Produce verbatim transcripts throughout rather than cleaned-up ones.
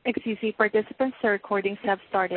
Excuse me, participants, the recordings have started.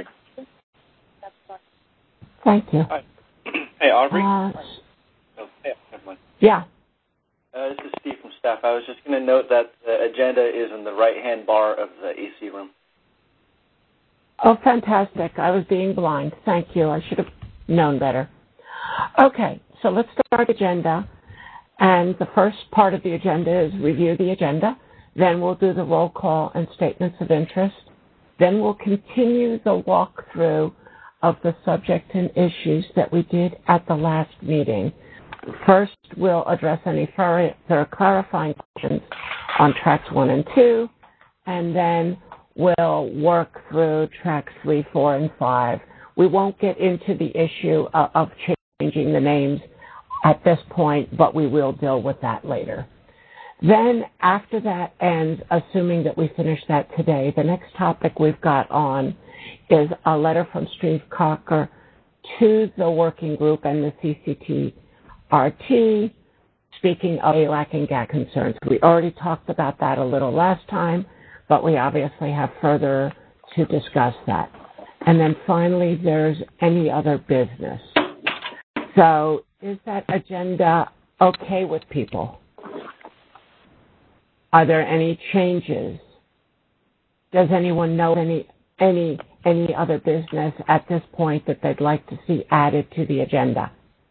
Thank you. Hi. Hey, Aubrey. Uh, oh, yeah, never mind. Yeah. Uh, this is Steve from staff. I was just going to note that the agenda is in the right-hand bar of the A C room. Oh, fantastic. I was being blind. Thank you. I should have known better. Okay, so let's start agenda. And the first part of the agenda is review the agenda. Then we'll do the roll call and statements of interest. Then we'll continue the walkthrough of the subject and issues that we did at the last meeting. First, we'll address any further clarifying questions on tracks one and two, and then we'll work through tracks three, four, and five. We won't get into the issue of, of changing the names at this point, but we will deal with that later. Then, after that ends, assuming that we finish that today, the next topic we've got on is a letter from Steve Cocker to the working group and the C C T R T, speaking of A L A C and G A C concerns. We already talked about that a little last time, but we obviously have further to discuss that. And then finally, there's any other business. So is that agenda okay with people? Are there any changes? Does anyone know any any any other business at this point that they'd like to see added to the agenda?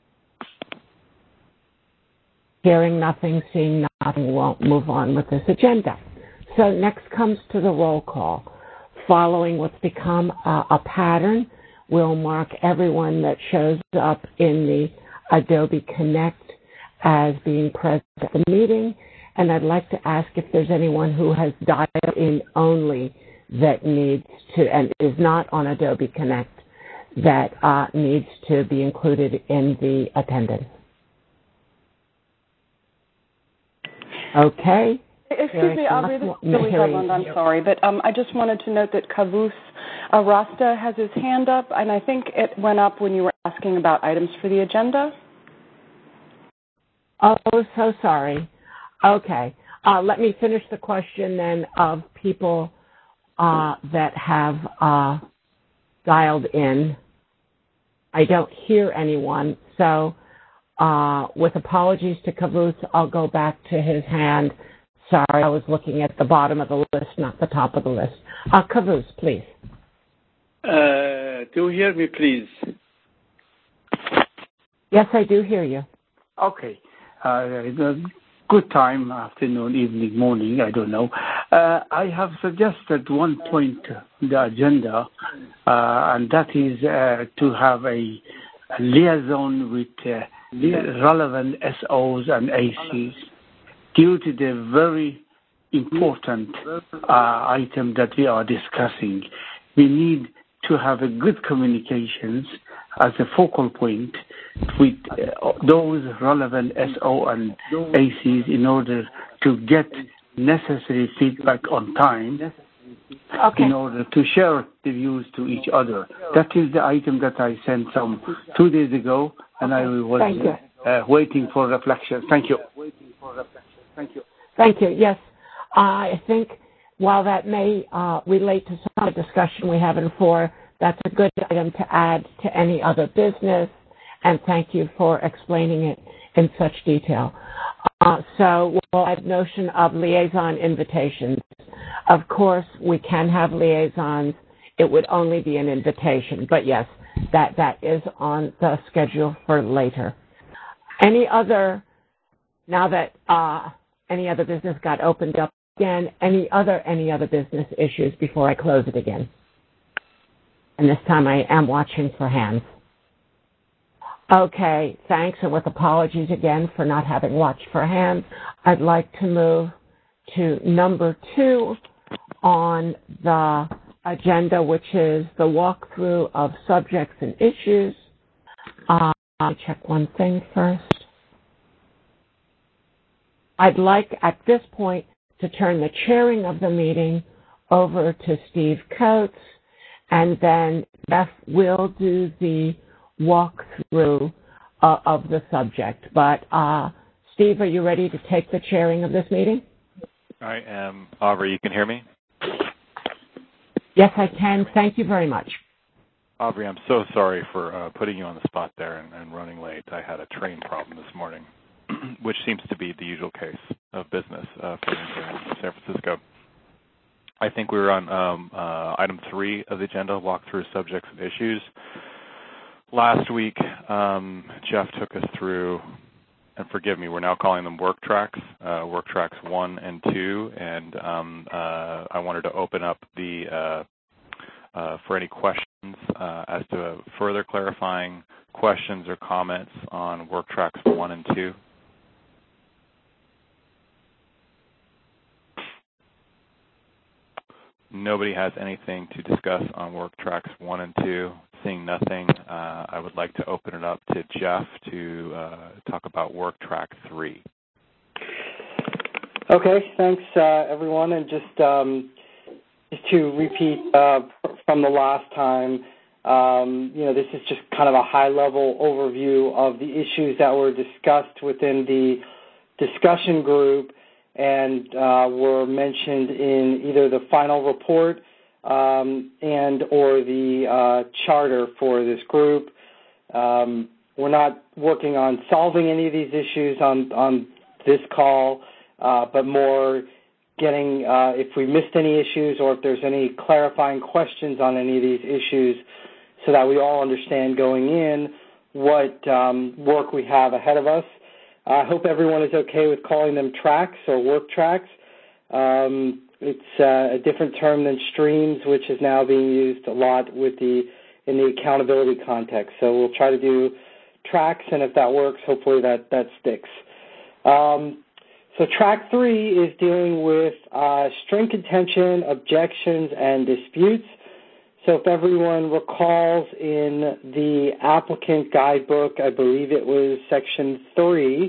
Hearing nothing, seeing nothing, won't move on with this agenda. So next comes to the roll call. Following what's become a, a pattern, we'll mark everyone that shows up in the Adobe Connect as being present at the meeting. And I'd like to ask if there's anyone who has dialed in only that needs to, and is not on Adobe Connect, that uh, needs to be included in the attendance. Okay. Excuse me, Aubrey, this is Julie Hedlund. I'm sorry, but um, I just wanted to note that Kavus uh, Rasta has his hand up, and I think it went up when you were asking about items for the agenda. Oh, so sorry. Okay. Uh, let me finish the question then of people uh, that have uh, dialed in. I don't hear anyone, so uh, with apologies to Kavus, I'll go back to his hand. Sorry, I was looking at the bottom of the list, not the top of the list. Uh, Kavus, please. Uh, do you hear me, please? Yes, I do hear you. Okay. Uh, good time, afternoon, evening, morning, I don't know. Uh, I have suggested one point in the agenda, uh, and that is uh, to have a, a liaison with uh, relevant S Os and A Cs due to the very important uh, item that we are discussing. We need to have a good communications as a focal point with uh, those relevant S O and A Cs in order to get necessary feedback on time, okay, in order to share the views to each other. That is the item that I sent some two days ago, and I was uh, waiting for reflection. Thank you. Thank you. Thank you. Yes, I think while that may uh, relate to some of the discussion we have in four, that's a good item to add to any other business, and thank you for explaining it in such detail. Uh, so we'll add notion of liaison invitations. Of course, we can have liaisons. It would only be an invitation, but yes, that, that is on the schedule for later. Any other, now that uh, any other business got opened up again, any other, any other business issues before I close it again? And this time I am watching for hands. Okay, thanks, and with apologies again for not having watched for hands, I'd like to move to number two on the agenda, which is the walkthrough of subjects and issues. Uh, I'll check one thing first. I'd like at this point to turn the chairing of the meeting over to Steve Coates, and then Beth will do the walkthrough uh, of the subject. But uh, Steve, are you ready to take the chairing of this meeting? I am. Aubrey, you can hear me? Yes, I can. Thank you very much. Aubrey, I'm so sorry for uh, putting you on the spot there and, and running late. I had a train problem this morning, which seems to be the usual case of business uh, for me here in San Francisco. I think we were on um, uh, item three of the agenda, walk through subjects and issues. Last week, um, Jeff took us through, and forgive me, we're now calling them work tracks, uh, work tracks one and two, and um, uh, I wanted to open up the uh, uh, for any questions uh, as to further clarifying questions or comments on work tracks one and two. Nobody has anything to discuss on work tracks one and two. Seeing nothing, uh, I would like to open it up to Jeff to uh, talk about work track three. Okay, thanks uh, everyone, and just um, just to repeat uh, from the last time, um, you know, this is just kind of a high-level overview of the issues that were discussed within the discussion group and uh, were mentioned in either the final report um, and or the uh, charter for this group. Um, we're not working on solving any of these issues on, on this call, uh, but more getting, uh, if we missed any issues or if there's any clarifying questions on any of these issues so that we all understand going in what um, work we have ahead of us. I hope everyone is okay with calling them tracks or work tracks. Um, it's uh, a different term than streams, which is now being used a lot with the in the accountability context. So we'll try to do tracks, and if that works, hopefully that, that sticks. Um, so track three is dealing with uh, string contention, objections, and disputes. So if everyone recalls in the applicant guidebook, I believe it was section three,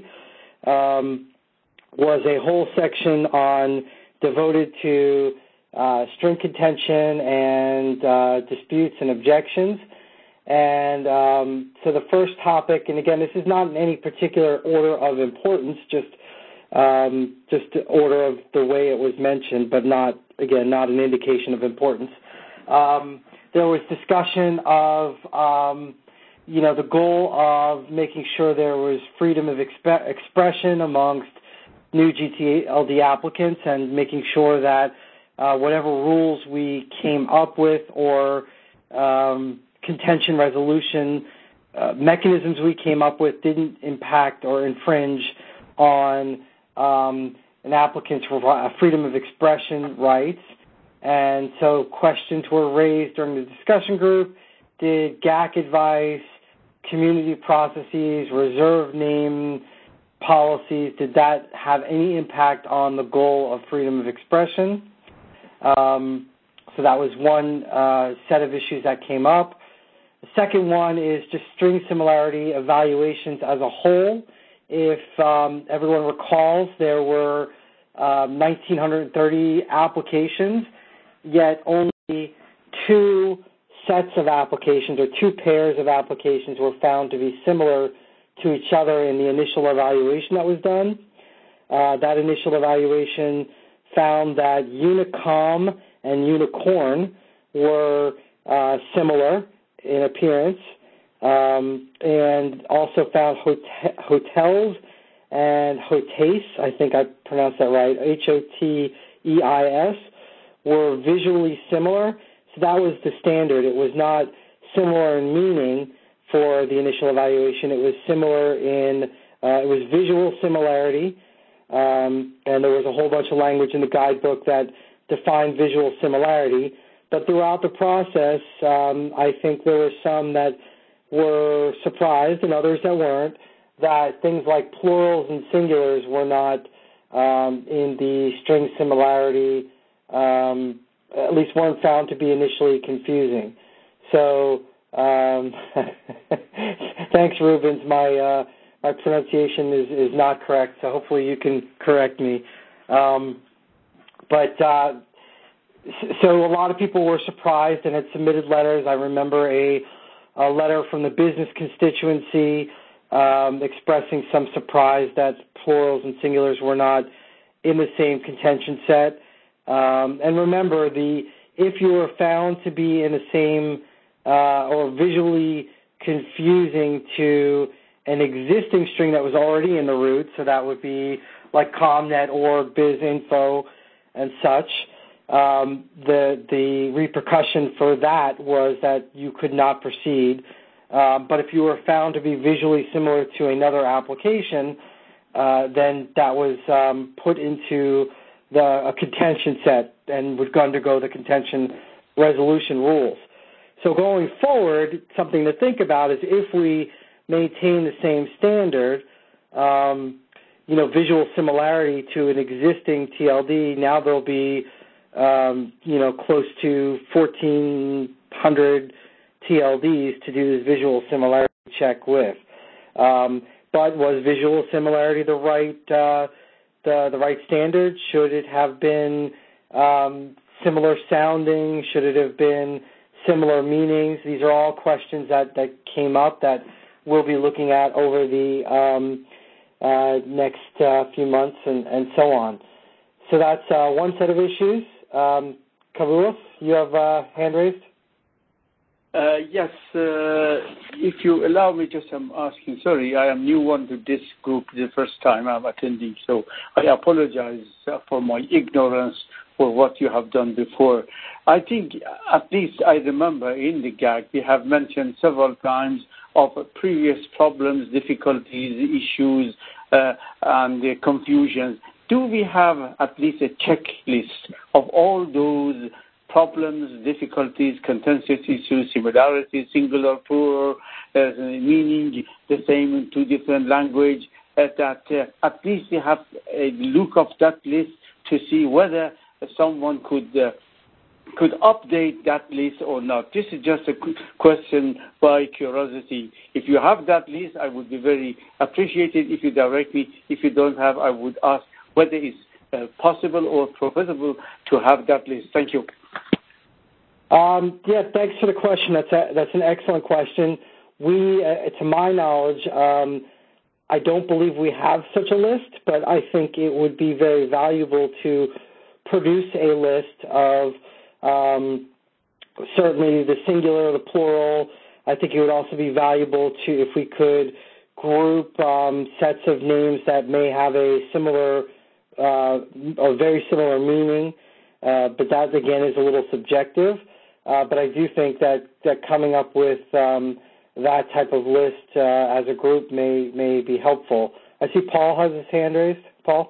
um, was a whole section on devoted to uh, string contention and uh, disputes and objections. And um, so the first topic, and again, this is not in any particular order of importance, just um, just the order of the way it was mentioned, but not, again, not an indication of importance. Um, there was discussion of, um, you know, the goal of making sure there was freedom of exp- expression amongst new G T L D applicants and making sure that uh, whatever rules we came up with or um, contention resolution uh, mechanisms we came up with didn't impact or infringe on um, an applicant's freedom of expression rights. And so questions were raised during the discussion group. Did G A C advice, community processes, reserve name policies, did that have any impact on the goal of freedom of expression? Um, so that was one uh, set of issues that came up. The second one is just string similarity evaluations as a whole. If um, everyone recalls, there were uh, one thousand nine hundred thirty applications, yet only two sets of applications or two pairs of applications were found to be similar to each other in the initial evaluation that was done. Uh, that initial evaluation found that Unicom and Unicorn were uh, similar in appearance, um, and also found hot- hotels and Hoteis, I think I pronounced that right, H O T E I S, were visually similar. So that was the standard. It was not similar in meaning for the initial evaluation. It was similar in, uh, it was visual similarity, um, and there was a whole bunch of language in the guidebook that defined visual similarity. But throughout the process, um, I think there were some that were surprised and others that weren't, that things like plurals and singulars were not um, in the string similarity, um, at least weren't found to be initially confusing. So um, thanks, Rubens. My uh, my pronunciation is, is not correct, so hopefully you can correct me. Um, but uh, so a lot of people were surprised and had submitted letters. I remember a, a letter from the business constituency um, expressing some surprise that plurals and singulars were not in the same contention set. Um, and remember, the if you were found to be in the same uh, or visually confusing to an existing string that was already in the root, so that would be like ComNet, org, BizInfo, and such, um, the the repercussion for that was that you could not proceed. Uh, but if you were found to be visually similar to another application, uh, then that was um, put into the a contention set and would undergo the contention resolution rules. So going forward, something to think about is if we maintain the same standard, um, you know, visual similarity to an existing T L D, now there'll be, um, you know, close to fourteen hundred T L Ds to do this visual similarity check with. Um, but was visual similarity the right uh, the the right standard? Should it have been um, similar sounding? Should it have been similar meanings? These are all questions that, that came up that we'll be looking at over the um, uh, next uh, few months and, and so on. So that's uh, one set of issues. Um, Kavoulis, you have a uh, hand raised? Uh, yes, uh, if you allow me, just I'm asking, sorry, I am new one to this group the first time I'm attending, so I apologize for my ignorance for what you have done before. I think, at least I remember in the G A G, we have mentioned several times of previous problems, difficulties, issues, uh, and uh, confusions. Do we have at least a checklist of all those problems, difficulties, contentious issues, similarities, singular, plural, uh, meaning the same in two different languages, uh, that uh, at least we have a look of that list to see whether someone could uh, could update that list or not. This is just a question by curiosity. If you have that list, I would be very appreciated if you direct me. If you don't have, I would ask whether it's uh, possible or profitable to have that list. Thank you. Um, yeah, thanks for the question. That's a, that's an excellent question. We, uh, to my knowledge, um, I don't believe we have such a list, but I think it would be very valuable to produce a list of um, certainly the singular, the plural. I think it would also be valuable to if we could group um, sets of names that may have a similar, uh, a very similar meaning, uh, but that again is a little subjective. Uh, but I do think that, that coming up with um, that type of list uh, as a group may may be helpful. I see Paul has his hand raised. Paul?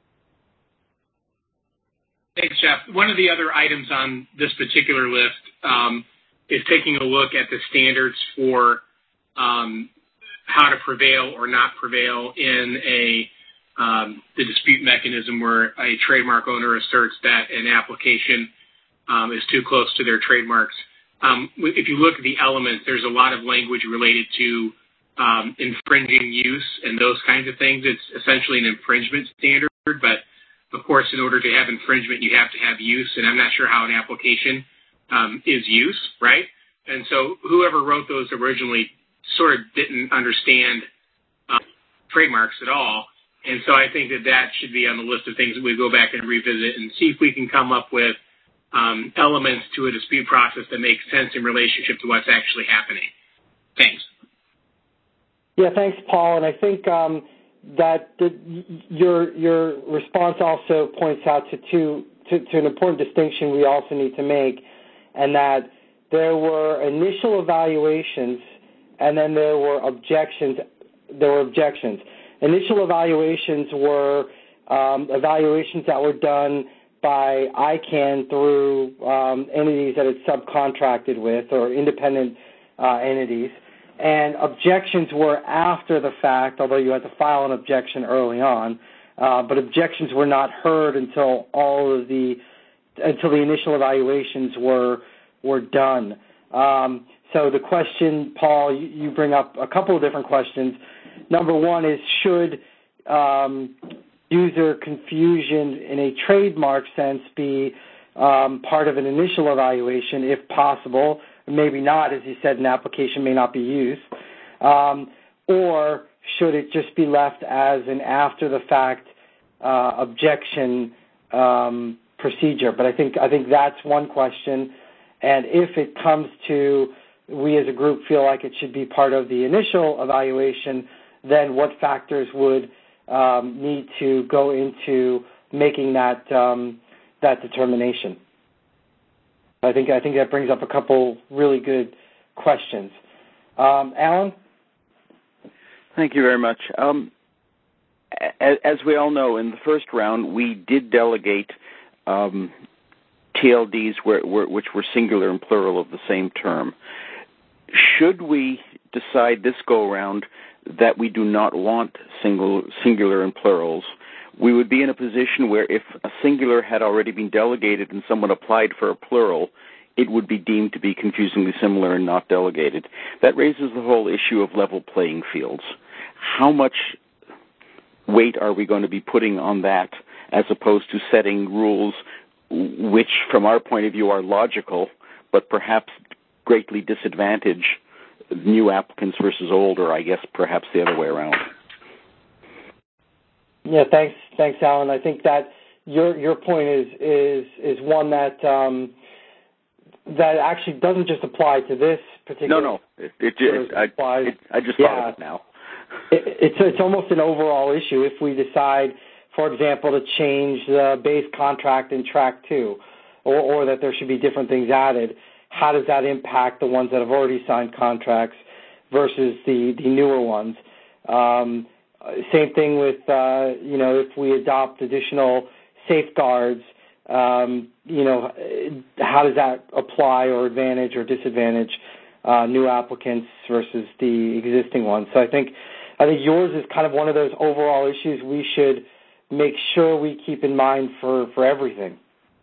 Thanks, Jeff. One of the other items on this particular list um, is taking a look at the standards for um, how to prevail or not prevail in a um, the dispute mechanism where a trademark owner asserts that an application um, is too close to their trademarks. Um, if you look at the elements, there's a lot of language related to um, infringing use and those kinds of things. It's essentially an infringement standard, but of course, in order to have infringement, you have to have use, and I'm not sure how an application um, is use, right? And so whoever wrote those originally sort of didn't understand uh, trademarks at all, and so I think that that should be on the list of things that we go back and revisit and see if we can come up with um, elements to a dispute process that make sense in relationship to what's actually happening. Thanks. Yeah, thanks, Paul, and I think um, that the, your your response also points out to, two, to to an important distinction we also need to make, and that there were initial evaluations and then there were objections. There were objections. Initial evaluations were um, evaluations that were done by I CANN through um, entities that it subcontracted with or independent uh, entities. And objections were after the fact, although you had to file an objection early on, uh, but objections were not heard until all of the until the initial evaluations were were done. Um, so the question, Paul, you, you bring up a couple of different questions. Number one is should um, user confusion in a trademark sense be um, part of an initial evaluation, if possible? Maybe not, as you said, an application may not be used. Um, or should it just be left as an after-the-fact uh, objection um, procedure. But I think I think that's one question. And if it comes to we as a group feel like it should be part of the initial evaluation, then what factors would um, need to go into making that um, that determination? I think I think that brings up a couple really good questions. Um, Alan? Thank you very much. Um, as, as we all know, in the first round, we did delegate um, T L Ds where, where, which were singular and plural of the same term. Should we decide this go-around that we do not want single, singular and plurals, we would be in a position where if a singular had already been delegated and someone applied for a plural, it would be deemed to be confusingly similar and not delegated. That raises the whole issue of level playing fields. How much weight are we going to be putting on that as opposed to setting rules which, from our point of view, are logical, but perhaps greatly disadvantage new applicants versus old, or I guess perhaps the other way around? Yeah, thanks, thanks, Alan. I think that your your point is is is one that um, that actually doesn't just apply to this particular. No, no, it, it, it, I, it I just yeah. thought of it now. It, it's it's almost an overall issue if we decide, for example, to change the base contract in track two, or, or that there should be different things added. How does that impact the ones that have already signed contracts versus the, the newer ones? Um, same thing with, uh, you know, if we adopt additional safeguards, um, you know, how does that apply or advantage or disadvantage uh, new applicants versus the existing ones? So I think, I think yours is kind of one of those overall issues we should make sure we keep in mind for, for everything.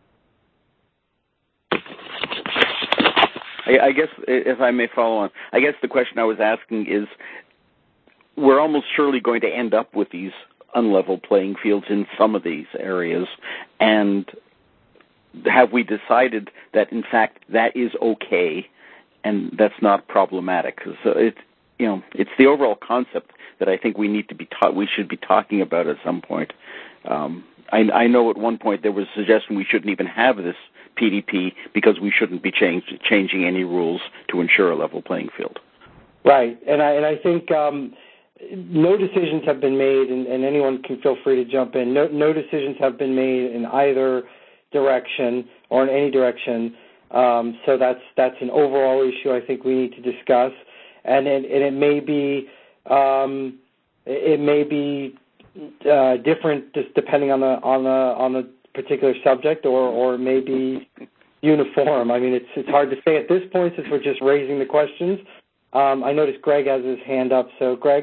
I guess, if I may follow on, I guess the question I was asking is, we're almost surely going to end up with these unlevel playing fields in some of these areas, and have we decided that, in fact, that is okay and that's not problematic? So it's, you know, it's the overall concept that I think we need to be taught, we should be talking about at some point. Um, I, I know at one point there was a suggestion we shouldn't even have this P D P because we shouldn't be change, changing any rules to ensure a level playing field. Right, and I and I think um, no decisions have been made, and, and anyone can feel free to jump in. No, no decisions have been made in either direction or in any direction. Um, so that's that's an overall issue I think we need to discuss, and it, and it may be um, it may be uh, different just depending on the on the on the particular subject, or or maybe uniform. I mean, it's it's hard to say at this point since we're just raising the questions. Um, I noticed Greg has his hand up, so Greg.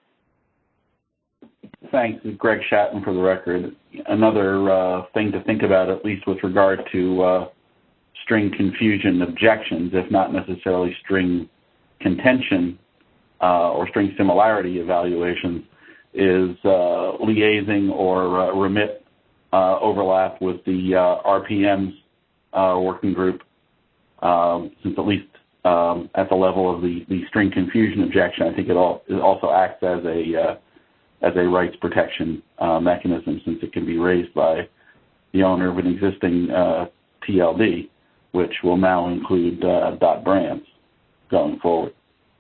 Thanks, Greg Shatton for the record. Another uh, thing to think about, at least with regard to uh, string confusion objections, if not necessarily string contention uh, or string similarity evaluations, is uh, liaising or uh, remit Uh, overlap with the uh, R P M's uh, working group, um, since at least um, at the level of the, the string confusion objection, I think it, all, it also acts as a uh, as a rights protection uh, mechanism, since it can be raised by the owner of an existing uh, T L D, which will now include uh, dot brands going forward.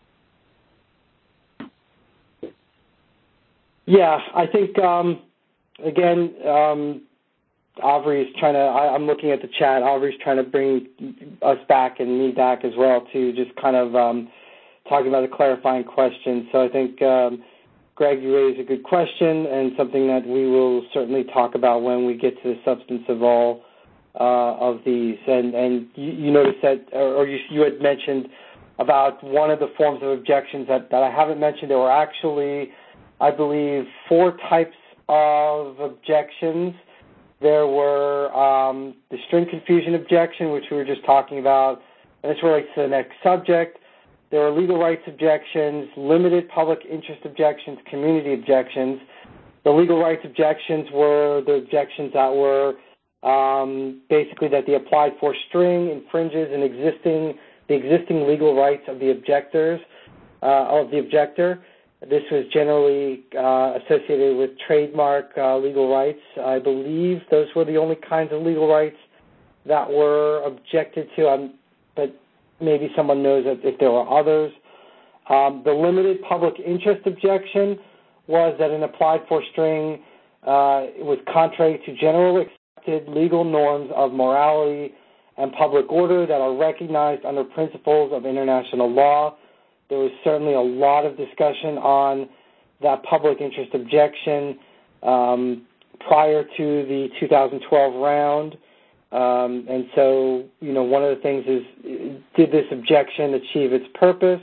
Yeah, I think. Um Again, um, Aubrey is trying to, I, I'm looking at the chat, Aubrey's trying to bring us back and me back as well to just kind of um, talking about the clarifying question. So I think, um, Greg, you raised a good question and something that we will certainly talk about when we get to the substance of all uh, of these. And, and you, you noticed that, or, or you, you had mentioned about one of the forms of objections that, that I haven't mentioned. There were actually, I believe, four types of objections. There were um, the string confusion objection, which we were just talking about, and this relates to the next subject. There were legal rights objections, limited public interest objections, community objections. The legal rights objections were the objections that were um, basically that the applied for string infringes an existing the existing legal rights of the objectors uh, of the objector. This was generally uh, associated with trademark uh, legal rights. I believe those were the only kinds of legal rights that were objected to, um, but maybe someone knows if there were others. Um, the limited public interest objection was that an applied-for string uh, was contrary to general accepted legal norms of morality and public order that are recognized under principles of international law. There was certainly a lot of discussion on that public interest objection um, prior to the two thousand twelve round. Um, and so, you know, one of the things is, did this objection achieve its purpose?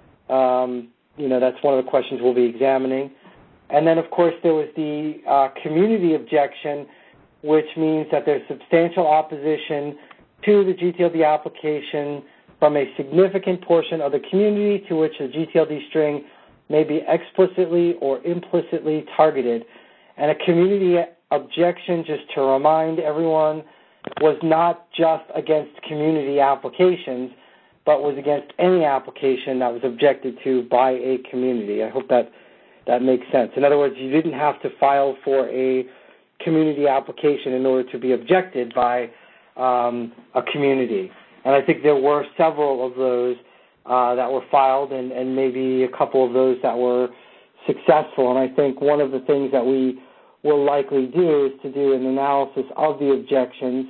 Um, you know, that's one of the questions we'll be examining. And then, of course, there was the uh, community objection, which means that there's substantial opposition to the G T L D application from a significant portion of the community to which the G T L D string may be explicitly or implicitly targeted. And a community objection, just to remind everyone, was not just against community applications, but was against any application that was objected to by a community. I hope that that makes sense. In other words, you didn't have to file for a community application in order to be objected by um, a community. And I think there were several of those uh, that were filed and, and maybe a couple of those that were successful. And I think one of the things that we will likely do is to do an analysis of the objections.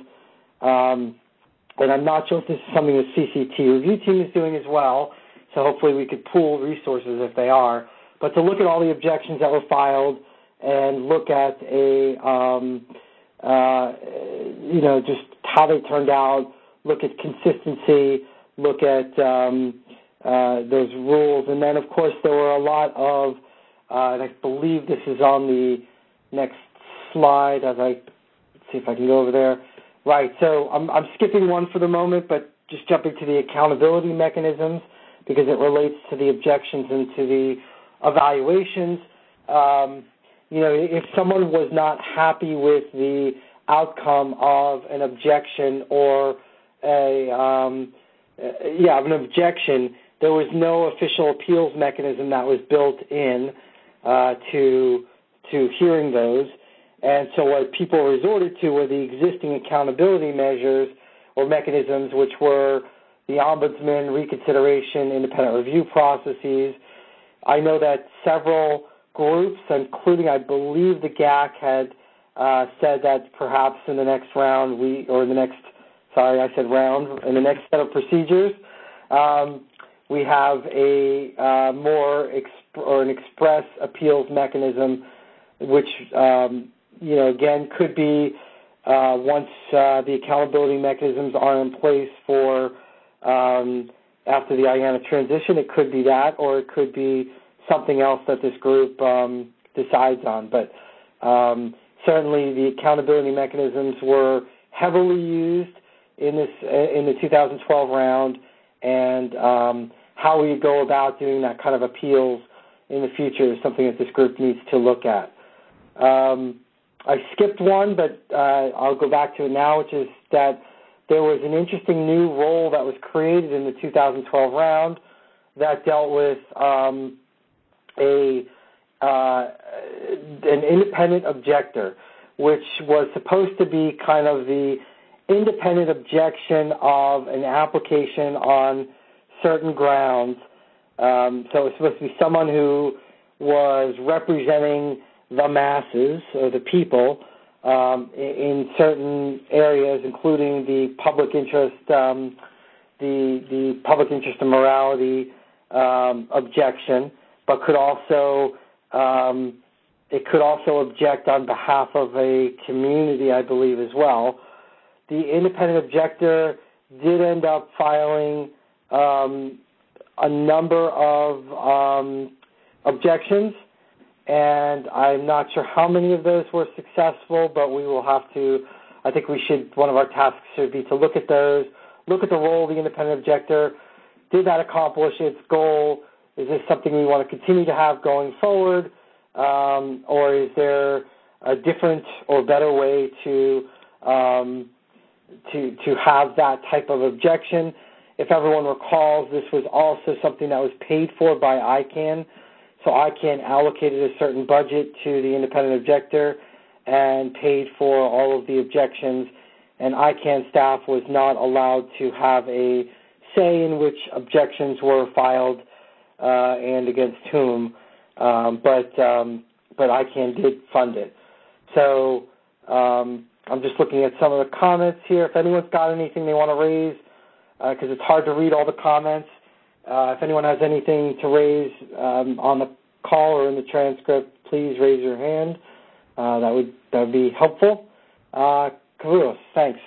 Um, and I'm not sure if this is something the C C T review team is doing as well, so hopefully we could pool resources if they are. But to look at all the objections that were filed and look at a, um, uh, you know, just how they turned out, look at consistency, look at um, uh, those rules. And then, of course, there were a lot of, uh, and I believe this is on the next slide as I, let's see if I can go over there. Right, so I'm, I'm skipping one for the moment, but just jumping to the accountability mechanisms because it relates to the objections and to the evaluations. Um, you know, if someone was not happy with the outcome of an objection or a, um, yeah, an objection, there was no official appeals mechanism that was built in uh, to to hearing those. And so what people resorted to were the existing accountability measures or mechanisms, which were the ombudsman, reconsideration, independent review processes. I know that several groups, including I believe the G A C, had uh, said that perhaps in the next round, we or in the next, sorry, I said round, in the next set of procedures, um, we have a uh, more exp- or an express appeals mechanism, which um, you know, again, could be uh, once uh, the accountability mechanisms are in place for um, after the I A N A transition. It could be that, or it could be something else that this group um, decides on. But um, certainly, the accountability mechanisms were heavily used in this in the two thousand twelve round, and um, how we go about doing that kind of appeals in the future is something that this group needs to look at. Um, I skipped one, but uh, I'll go back to it now, which is that there was an interesting new role that was created in the two thousand twelve round that dealt with um, a uh, an independent objector, which was supposed to be kind of the independent objection of an application on certain grounds. Um, so it's supposed to be someone who was representing the masses or the people um, in certain areas, including the public interest, um, the the public interest and morality um, objection, but could also um, it could also object on behalf of a community, I believe, as well. The independent objector did end up filing um, a number of um, objections. And I'm not sure how many of those were successful, but we will have to, I think we should, one of our tasks should be to look at those, look at the role of the independent objector. Did that accomplish its goal? Is this something we want to continue to have going forward? Um, or is there a different or better way to, um, to, to have that type of objection? If everyone recalls, this was also something that was paid for by I CANN. So I C A N allocated a certain budget to the independent objector and paid for all of the objections, and I C A N staff was not allowed to have a say in which objections were filed uh, and against whom, um, but um, but I C A N did fund it. So um, I'm just looking at some of the comments here. If anyone's got anything they want to raise, because uh, it's hard to read all the comments, uh, if anyone has anything to raise um, on the call or in the transcript, please raise your hand. Uh, that would that would be helpful. Uh, Kavoulis, thanks.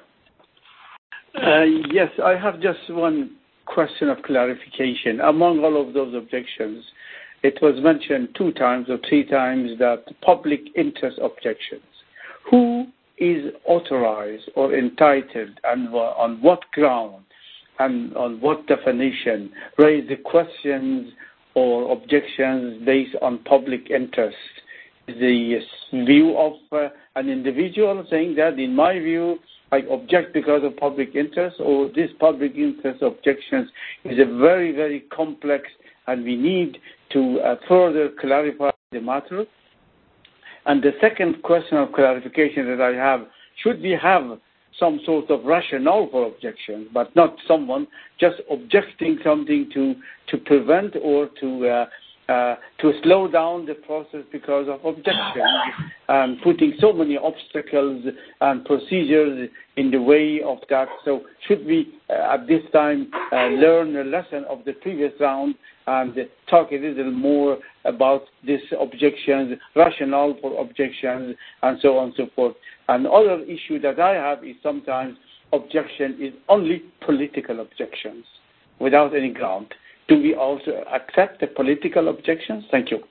Uh, yes, I have just one question of clarification. Among all of those objections, it was mentioned two times or three times that public interest objections. Who is authorized or entitled and on what ground and on what definition raise the questions or objections based on public interest? The view of uh, an individual saying that, in my view, I object because of public interest, or this public interest objections is a very, very complex, and we need to uh, further clarify the matter. And the second question of clarification that I have, should we have some sort of rationale for objection, but not someone just objecting something to, to prevent or to uh, Uh, to slow down the process because of objection, and putting so many obstacles and procedures in the way of that. So should we, uh, at this time, uh, learn a lesson of the previous round and talk a little more about these objections, rationale for objections, and so on and so forth. Another issue that I have is sometimes objection is only political objections without any ground. Do we also accept the political objections? Thank you.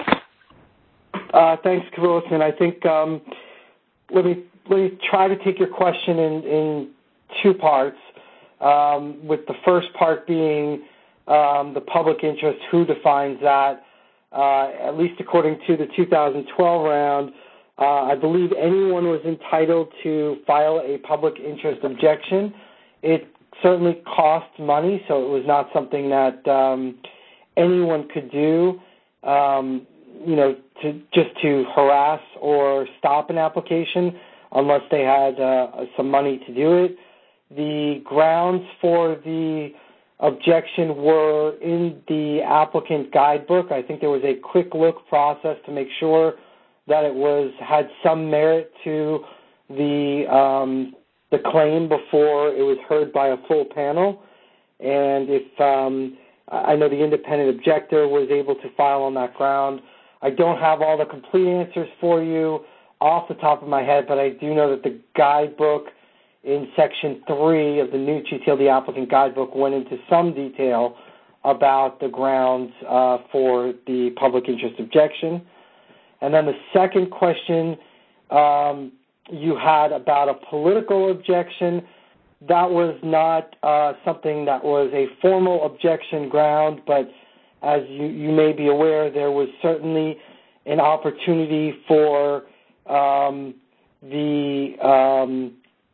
Uh, thanks, Kavoulis. And I think um, let me let me try to take your question in, in two parts. Um, with the first part being um, the public interest, who defines that? Uh, at least according to the two thousand twelve round, uh, I believe anyone was entitled to file a public interest objection. It certainly cost money, so it was not something that um, anyone could do, um, you know, to just to harass or stop an application unless they had uh, some money to do it. The grounds for the objection were in the applicant guidebook. I think there was a quick look process to make sure that it was had some merit to the um, the claim before it was heard by a full panel. And if um, I know the independent objector was able to file on that ground. I don't have all the complete answers for you off the top of my head, but I do know that the guidebook in Section three of the new G T L D applicant guidebook went into some detail about the grounds uh, for the public interest objection. And then the second question, um, you had about a political objection. That was not uh, something that was a formal objection ground, but as you, you may be aware, there was certainly an opportunity for um, the, um,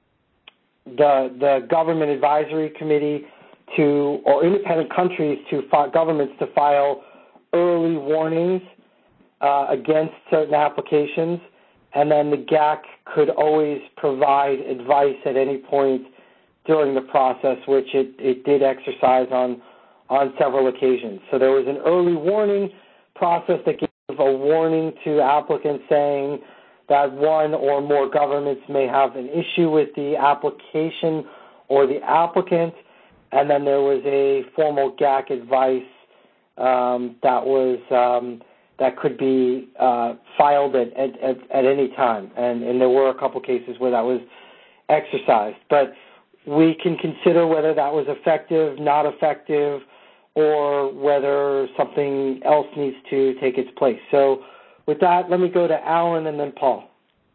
the the government advisory committee to, or independent countries to fi- governments to file early warnings uh, against certain applications. And then the G A C could always provide advice at any point during the process, which it, it did exercise on, on several occasions. So there was an early warning process that gave a warning to applicants saying that one or more governments may have an issue with the application or the applicant. And then there was a formal G A C advice um, that was um, that could be uh, filed at, at, at, at any time. And, and there were a couple cases where that was exercised. But we can consider whether that was effective, not effective, or whether something else needs to take its place. So with that, let me go to Alan and then Paul.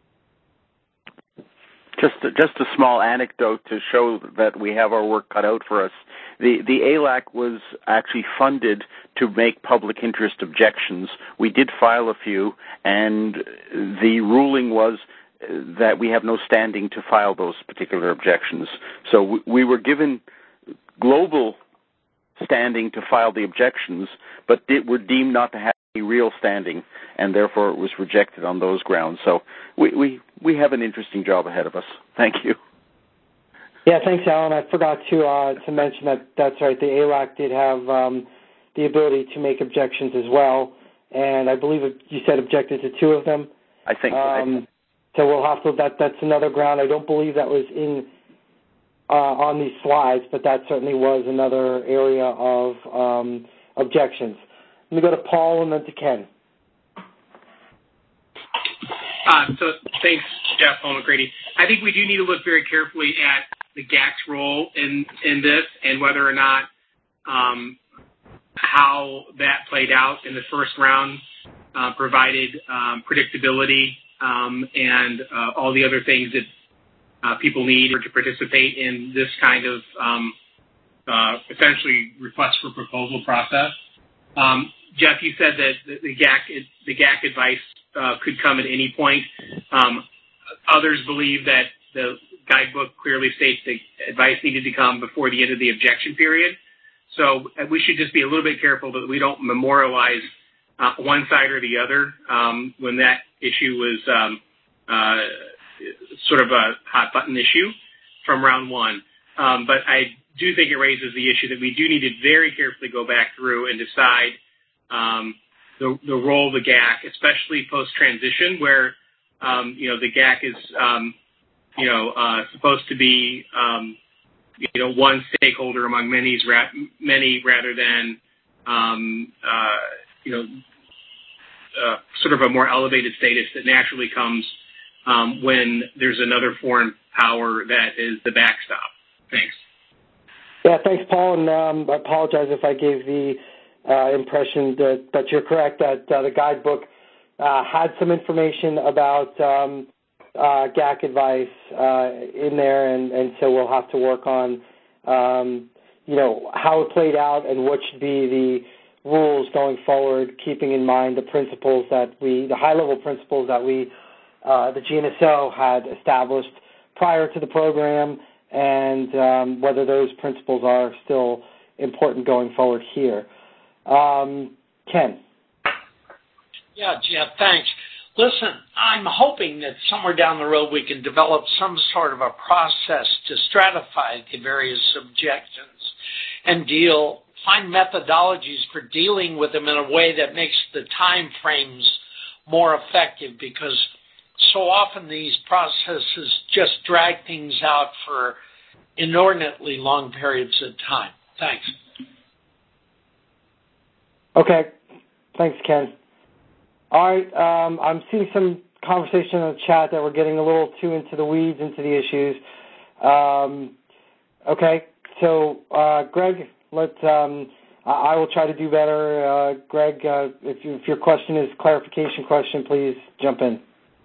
Just a, just a small anecdote to show that we have our work cut out for us. The the A L A C was actually funded to make public interest objections. We did file a few, and the ruling was that we have no standing to file those particular objections. So we, we were given global standing to file the objections, but it were deemed not to have any real standing, and therefore it was rejected on those grounds. So we, we, we have an interesting job ahead of us. Thank you. Yeah, thanks, Alan. I forgot to uh, to mention that that's right. The A L A C did have um, the ability to make objections as well, and I believe you said objected to two of them. I think um, so. We'll have to. That that's another ground. I don't believe that was in uh, on these slides, but that certainly was another area of um, objections. Let me go to Paul and then to Ken. Uh, so thanks, Jeff, Paul McCready. I think we do need to look very carefully at the G A C's role in, in this and whether or not um, how that played out in the first round uh, provided um, predictability um, and uh, all the other things that uh, people need to participate in this kind of um, uh, essentially request for proposal process. Um, Jeff, you said that the, the G A C the G A C advice uh, could come at any point. Um, others believe that the guidebook clearly states that advice needed to come before the end of the objection period. So we should just be a little bit careful that we don't memorialize uh, one side or the other um, when that issue was um, uh, sort of a hot button issue from round one. Um, but I do think it raises the issue that we do need to very carefully go back through and decide um, the, the role of the G A C, especially post-transition, where um, you know the G A C is um, you know uh, supposed to be um, you know one stakeholder among many, many rather than um, uh, you know uh, sort of a more elevated status that naturally comes um, when there's another foreign power that is the backstop. Thanks. Yeah, thanks, Paul, and um, I apologize if I gave the uh, impression that, that you're correct, that uh, the guidebook uh, had some information about um, uh, G A C advice uh, in there, and, and so we'll have to work on, um, you know, how it played out and what should be the rules going forward, keeping in mind the principles that we, the high-level principles that we, uh, the G N S O had established prior to the program, and um, whether those principles are still important going forward here. Um, Ken. Yeah, Jeff, thanks. Listen, I'm hoping that somewhere down the road we can develop some sort of a process to stratify the various objections and deal, find methodologies for dealing with them in a way that makes the time frames more effective, because so often these processes just drag things out for inordinately long periods of time. Thanks. Okay. Thanks, Ken. All right. Um, I'm seeing some conversation in the chat that we're getting a little too into the weeds, into the issues. Um, okay. So, uh, Greg, let um, I will try to do better. Uh, Greg, uh, if, you, if your question is a clarification question, please jump in.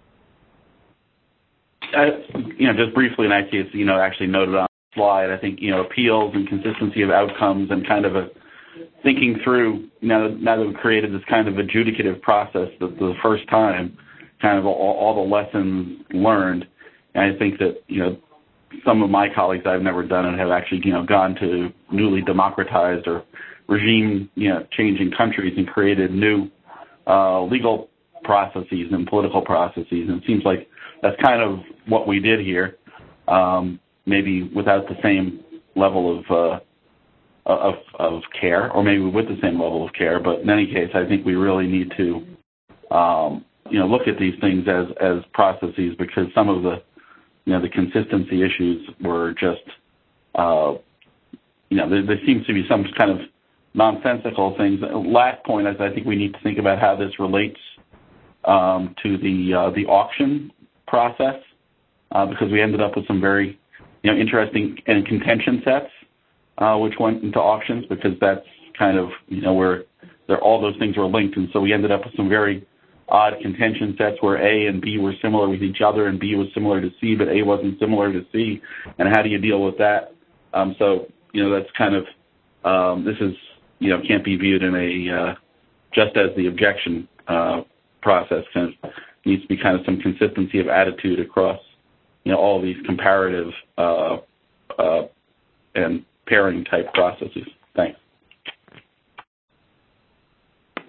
Uh, you know, just briefly, and I see it's, you know, actually noted on the slide, I think, you know, appeals and consistency of outcomes and kind of a thinking through, you know, now that we've created this kind of adjudicative process the, the first time, kind of all, all the lessons learned. And I think that, you know, some of my colleagues, I've never done it, have actually, you know, gone to newly democratized or regime, you know, changing countries and created new uh, legal processes and political processes. And it seems like that's kind of what we did here, um, maybe without the same level of, uh, of of care, or maybe with the same level of care. But in any case, I think we really need to, um, you know, look at these things as as processes, because some of the, you know, the consistency issues were just, uh, you know, there, there seems to be some kind of nonsensical things. Last point is I think we need to think about how this relates um, to the uh, the auction process, uh, because we ended up with some very, you know, interesting and contention sets, uh, which went into auctions, because that's kind of, you know, where they're, all those things were linked, and so we ended up with some very odd contention sets where A and B were similar with each other, and B was similar to C, but A wasn't similar to C, and how do you deal with that? Um, so, you know, that's kind of, um, this is, you know, can't be viewed in a, uh, just as the objection uh, process. Kind of needs to be kind of some consistency of attitude across, you know, all of these comparative uh, uh, and pairing type processes. Thanks.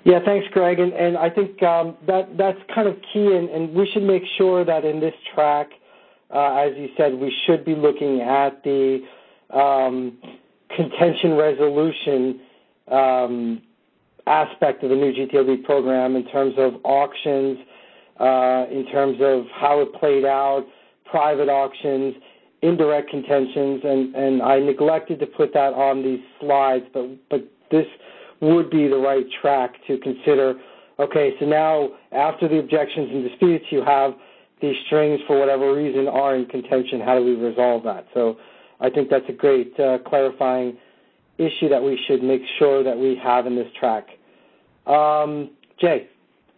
Yeah, thanks, Greg. And, and I think um, that that's kind of key, and, and we should make sure that in this track, uh, as you said, we should be looking at the um, contention resolution um, aspect of the new G T L D program in terms of auctions, uh, in terms of how it played out, private auctions, indirect contentions, and, and I neglected to put that on these slides, but but this would be the right track to consider. Okay, so now after the objections and disputes, you have these strings for whatever reason are in contention. How do we resolve that? So I think that's a great uh, clarifying issue that we should make sure that we have in this track. Um, Jay.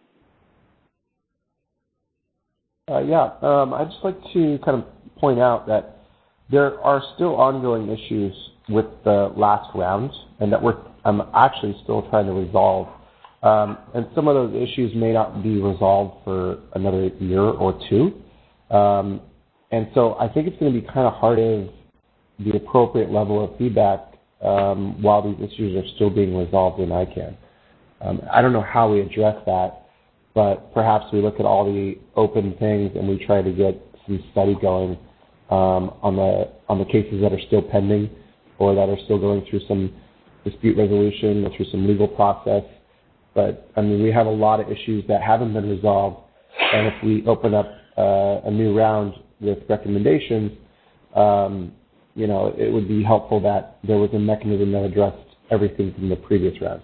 Uh, yeah, um, I'd just like to kind of point out that there are still ongoing issues with the last round, and that we're I'm actually still trying to resolve. Um, and some of those issues may not be resolved for another year or two. Um, and so I think it's going to be kind of hard to the appropriate level of feedback um, while these issues are still being resolved in I CANN. Um, I don't know how we address that, but perhaps we look at all the open things and we try to get some study going um, on the on the cases that are still pending or that are still going through some dispute resolution or through some legal process. But, I mean, we have a lot of issues that haven't been resolved, and if we open up uh, a new round with recommendations, um, you know, it would be helpful that there was a mechanism that addressed everything from the previous round.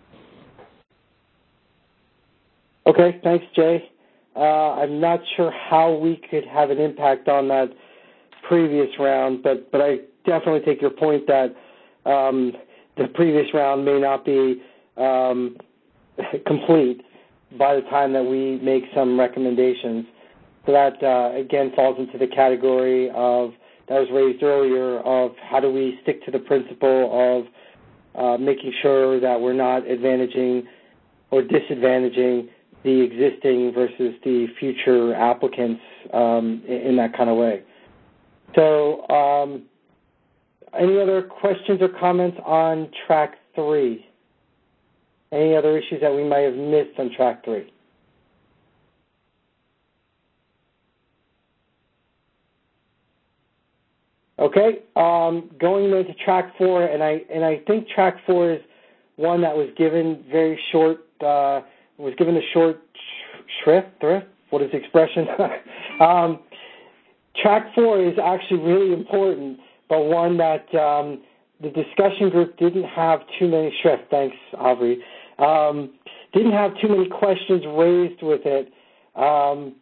Okay, thanks, Jay. Uh, I'm not sure how we could have an impact on that previous round, but, but I definitely take your point that um, the previous round may not be um, complete by the time that we make some recommendations. So that, uh, again, falls into the category of, that was raised earlier, of how do we stick to the principle of uh, making sure that we're not advantaging or disadvantaging the existing versus the future applicants um, in, in that kind of way. So um, any other questions or comments on track three? Any other issues that we might have missed on track three? Okay, um, going into track four, and I and I think track four is one that was given very short, uh, was given a short shrift, thrift, what is the expression? um, track four is actually really important, but one that um, the discussion group didn't have too many shrift, thanks, Aubrey, um, didn't have too many questions raised with it, um,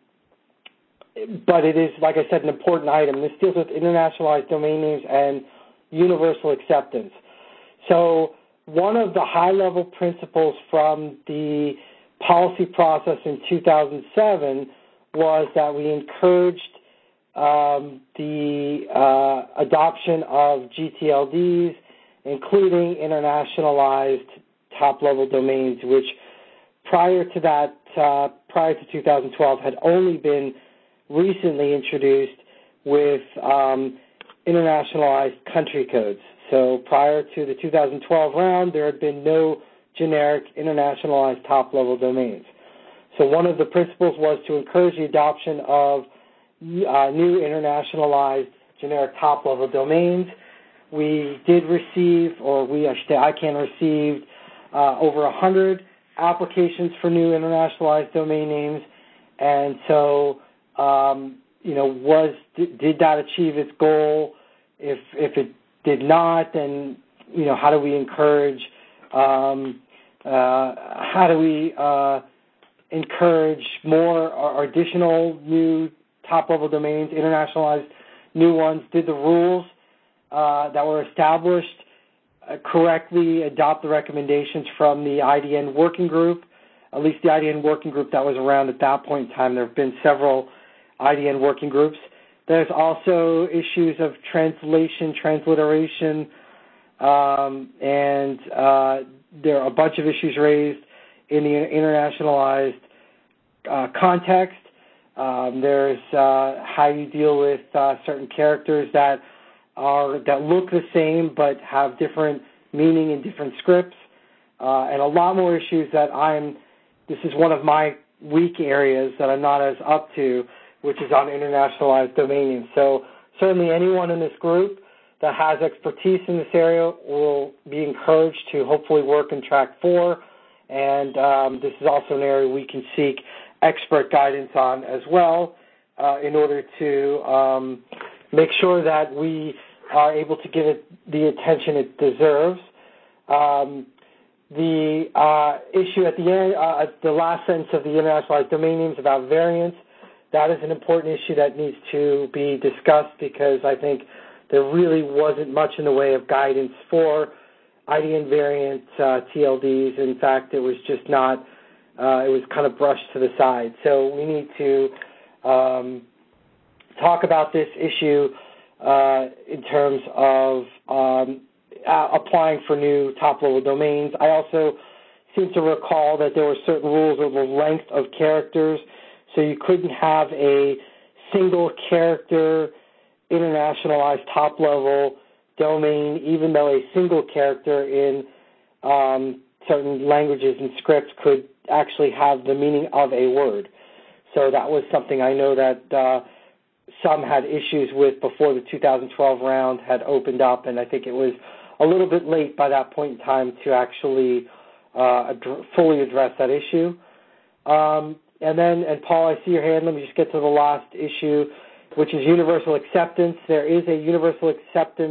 but it is, like I said, an important item. This deals with internationalized domain names and universal acceptance. So one of the high-level principles from the policy process in two thousand seven was that we encouraged um, the uh, adoption of G T L Ds, including internationalized top-level domains, which prior to that, uh, prior to two thousand twelve, had only been recently introduced with um, internationalized country codes. So prior to the two thousand twelve round, there had been no generic internationalized top-level domains. So one of the principles was to encourage the adoption of uh, new internationalized generic top-level domains. We did receive, or we, I should say, I CANN received uh, over one hundred applications for new internationalized domain names, and so Um, you know, was did that achieve its goal? If if it did not, then you know, how do we encourage? Um, uh, how do we uh, encourage more or additional new top-level domains, internationalized new ones? Did the rules uh, that were established uh, correctly adopt the recommendations from the I D N working group? At least the I D N working group that was around at that point in time. There have been several I D N working groups. There's also issues of translation, transliteration, um, and uh, there are a bunch of issues raised in the internationalized uh, context. Um, there's uh, how you deal with uh, certain characters that are that look the same but have different meaning in different scripts. uh, and a lot more issues that I'm, this is one of my weak areas that I'm not as up to, which is on internationalized domain names. So certainly anyone in this group that has expertise in this area will be encouraged to hopefully work in track four, and um, this is also an area we can seek expert guidance on as well uh, in order to um, make sure that we are able to give it the attention it deserves. Um, the uh, issue at the end, uh, at the last sentence of the internationalized domain names about variants, that is an important issue that needs to be discussed because I think there really wasn't much in the way of guidance for I D N variant uh, T L Ds. In fact, it was just not, uh, it was kind of brushed to the side. So we need to um, talk about this issue uh, in terms of um, uh, applying for new top-level domains. I also seem to recall that there were certain rules of the length of characters, so you couldn't have a single character internationalized top-level domain, even though a single character in um, certain languages and scripts could actually have the meaning of a word. So that was something I know that uh, some had issues with before the two thousand twelve round had opened up, and I think it was a little bit late by that point in time to actually uh, ad- fully address that issue. Um, and then, and Paul, I see your hand. Let me just get to the last issue, which is universal acceptance. There is a universal acceptance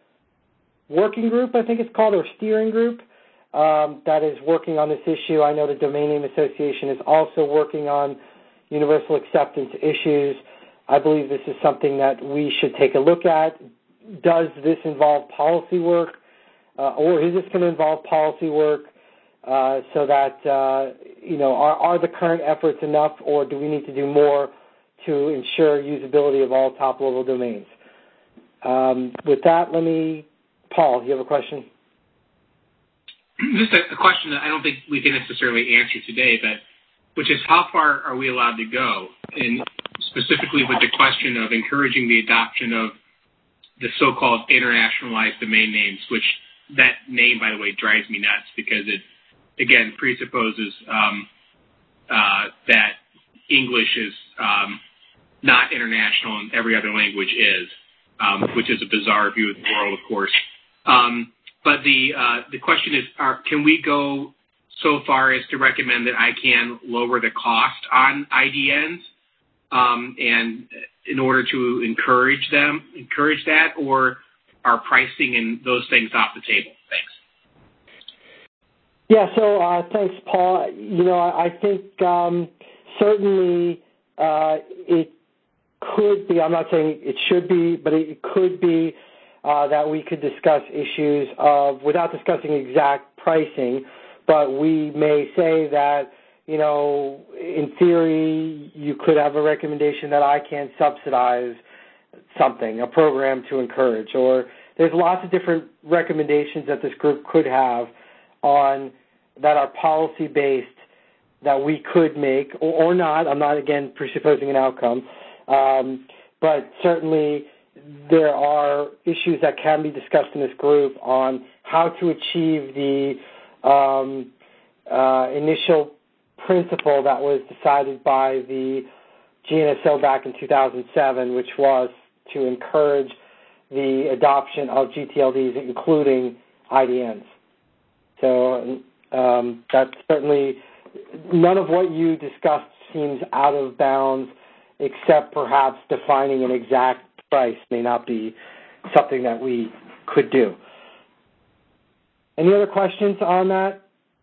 working group, I think it's called, or steering group, um, that is working on this issue. I know the Domain Name Association is also working on universal acceptance issues. I believe this is something that we should take a look at. Does this involve policy work, uh, or is this going to involve policy work uh, so that, uh, you know, are, are the current efforts enough, or do we need to do more to ensure usability of all top-level domains? Um, with that, let me, Paul, you have a question? Just a, a question that I don't think we can necessarily answer today, but which is how far are we allowed to go? And specifically with the question of encouraging the adoption of the so-called internationalized domain names, which that name, by the way, drives me nuts because it, again, presupposes um, uh, that English is um, not international and every other language is, um, which is a bizarre view of the world, of course. Um, but the uh, the question is, are, can we go so far as to recommend that I can lower the cost on I D Ns um, and in order to encourage them, encourage that, or are pricing and those things off the table? Thanks. Yeah, so uh, thanks, Paul. You know, I, I think um, certainly uh, it could be, I'm not saying it should be, but it could be uh, that we could discuss issues of, without discussing exact pricing, but we may say that, you know, in theory, you could have a recommendation that I can subsidize something, a program to encourage, or there's lots of different recommendations that this group could have on that are policy-based that we could make, or, or not. I'm not, again, presupposing an outcome, um, but certainly there are issues that can be discussed in this group on how to achieve the um, uh, initial principle that was decided by the G N S O back in two thousand seven, which was to encourage the adoption of G T L Ds, including I D Ns. So um, that's certainly, none of what you discussed seems out of bounds, except perhaps defining an exact price may not be something that we could do. Any other questions on that?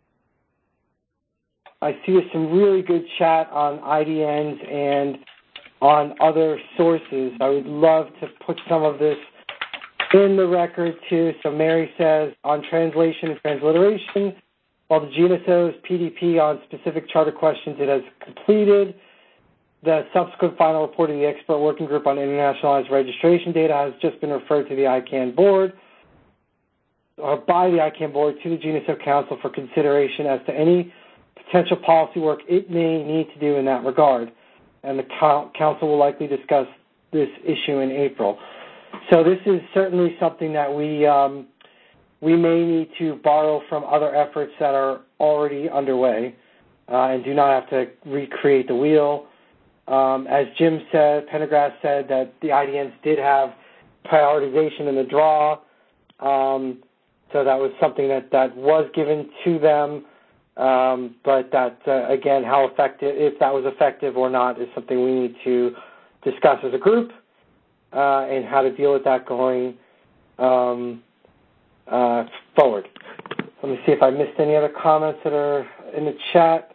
I see some really good chat on I D Ns and on other sources. I would love to put some of this in the record too. So Mary says, on translation and transliteration, while the G N S O's P D P on specific charter questions it has completed, the subsequent final report of the expert working group on internationalized registration data has just been referred to the I CANN board, or by the I CANN board to the G N S O Council for consideration as to any potential policy work it may need to do in that regard. And the council will likely discuss this issue in April. So this is certainly something that we um, we may need to borrow from other efforts that are already underway uh, and do not have to recreate the wheel. Um, as Jim said, Pendergrass said that the I D Ns did have prioritization in the draw, um, so that was something that, that was given to them, um, but that, uh, again, how effective, if that was effective or not, is something we need to discuss as a group uh, and how to deal with that going um, uh, forward. Let me see if I missed any other comments that are in the chat.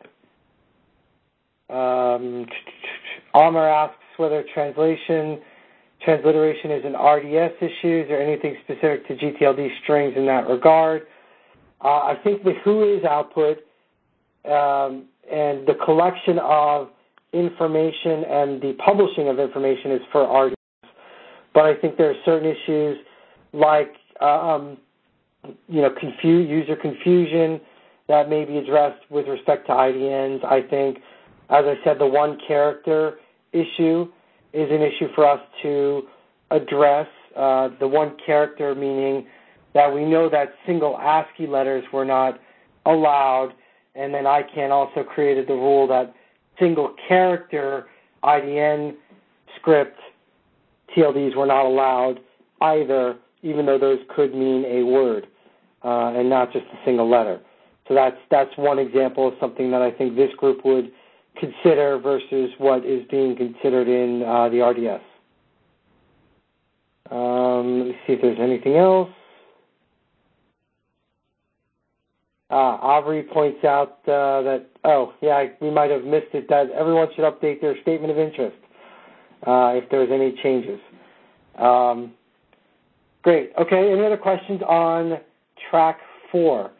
Um, Almer asks whether translation, transliteration is an R D S issue. Is there anything specific to G T L D strings in that regard? Uh, I think the who is output um, and the collection of information and the publishing of information is for R D S. But I think there are certain issues like um, you know, confu- user confusion that may be addressed with respect to I D Ns. I think, as I said, the one character issue is an issue for us to address. Uh, the one character meaning that we know that single ASCII letters were not allowed, and then I C A N also created the rule that single character I D N script T L Ds were not allowed either, even though those could mean a word uh, and not just a single letter. So that's that's one example of something that I think this group would consider versus what is being considered in uh, the R D S. Um, let me see if there's anything else. Uh, Avery points out uh, that, oh, yeah, we might have missed it, that everyone should update their statement of interest uh, if there's any changes. Um, great. Okay, any other questions on track four?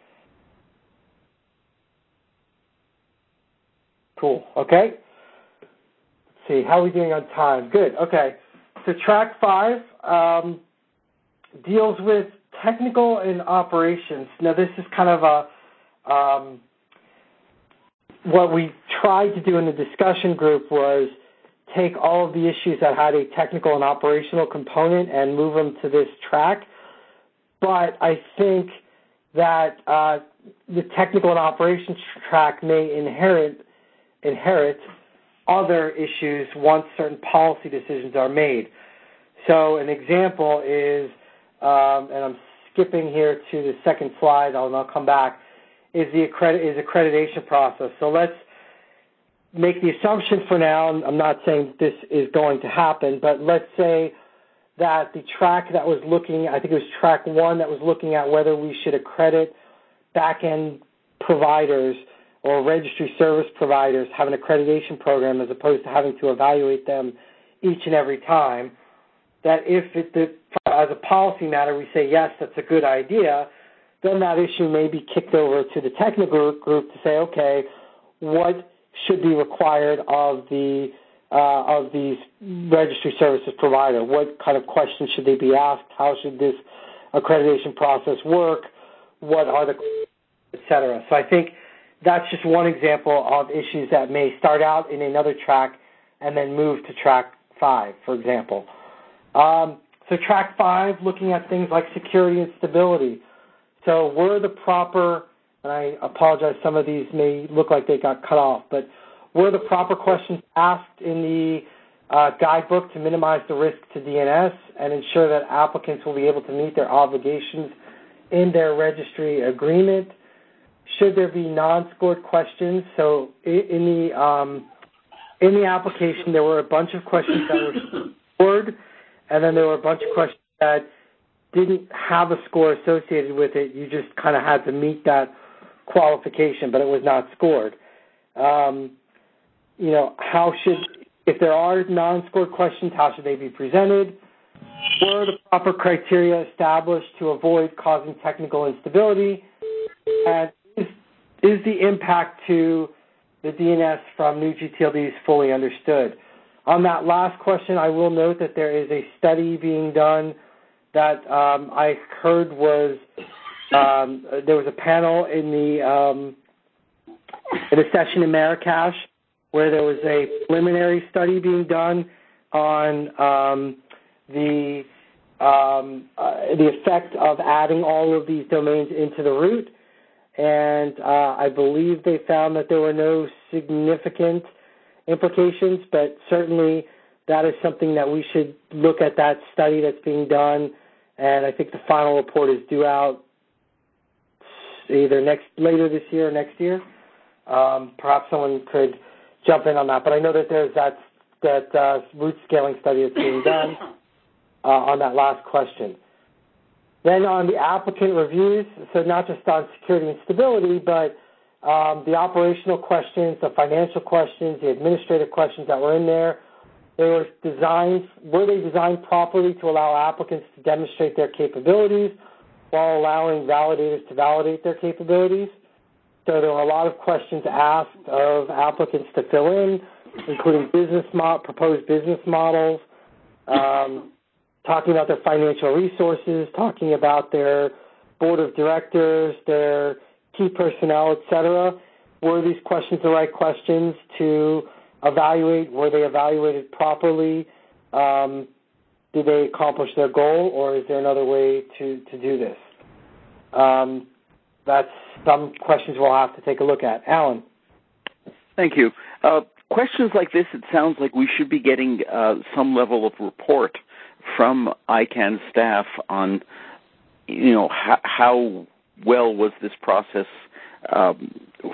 Cool. Okay. Let's see. How are we doing on time? Good. Okay. So track five um, deals with technical and operations. Now, this is kind of a um, what we tried to do in the discussion group was take all of the issues that had a technical and operational component and move them to this track. But I think that uh, the technical and operations track may inherit inherit other issues once certain policy decisions are made. So an example is, um, and I'm skipping here to the second slide, I'll, I'll come back, is the accredit, is accreditation process. So let's make the assumption for now, and I'm not saying this is going to happen, but let's say that the track that was looking, I think it was track one that was looking at whether we should accredit back-end providers or registry service providers have an accreditation program as opposed to having to evaluate them each and every time, that if it, the, as a policy matter we say, yes, that's a good idea, then that issue may be kicked over to the technical group to say, okay, what should be required of the uh, of these registry services provider? What kind of questions should they be asked? How should this accreditation process work? What are the, et cetera? So I think that's just one example of issues that may start out in another track and then move to track five, for example. Um, so track five, looking at things like security and stability. So were the proper, and I apologize, some of these may look like they got cut off, but were the proper questions asked in the uh, guidebook to minimize the risk to D N S and ensure that applicants will be able to meet their obligations in their registry agreement? Should there be non-scored questions? So in the um, in the application, there were a bunch of questions that were scored, and then there were a bunch of questions that didn't have a score associated with it. You just kind of had to meet that qualification, but it was not scored. Um, you know, how should, if there are non-scored questions, how should they be presented? Were the proper criteria established to avoid causing technical instability? And is, is the impact to the D N S from new G T L Ds fully understood? On that last question, I will note that there is a study being done that um, I heard was, um, there was a panel in the um, in a session in Marrakesh where there was a preliminary study being done on um, the um, uh, the effect of adding all of these domains into the root, and uh, I believe they found that there were no significant implications, but certainly that is something that we should look at, that study that's being done, and I think the final report is due out either next later this year or next year. Um, perhaps someone could jump in on that, but I know that there's that that uh, root scaling study that's being done uh, on that last question. Then on the applicant reviews, so not just on security and stability, but um, the operational questions, the financial questions, the administrative questions that were in there, they were designed, were they designed properly to allow applicants to demonstrate their capabilities while allowing validators to validate their capabilities? So there were a lot of questions asked of applicants to fill in, including business mo- proposed business models, um, talking about their financial resources, talking about their board of directors, their key personnel, et cetera. Were these questions the right questions to evaluate? Were they evaluated properly? Um, did they accomplish their goal, or is there another way to, to do this? Um, that's some questions we'll have to take a look at. Alan. Thank you. Uh, questions like this, it sounds like we should be getting uh, some level of report from I CANN staff on, you know, how, how well was this process, um,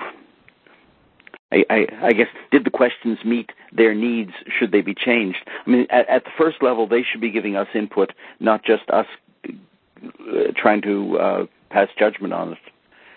I, I, I guess, did the questions meet their needs? Should they be changed? I mean, at, at the first level, they should be giving us input, not just us uh, trying to uh, pass judgment on it.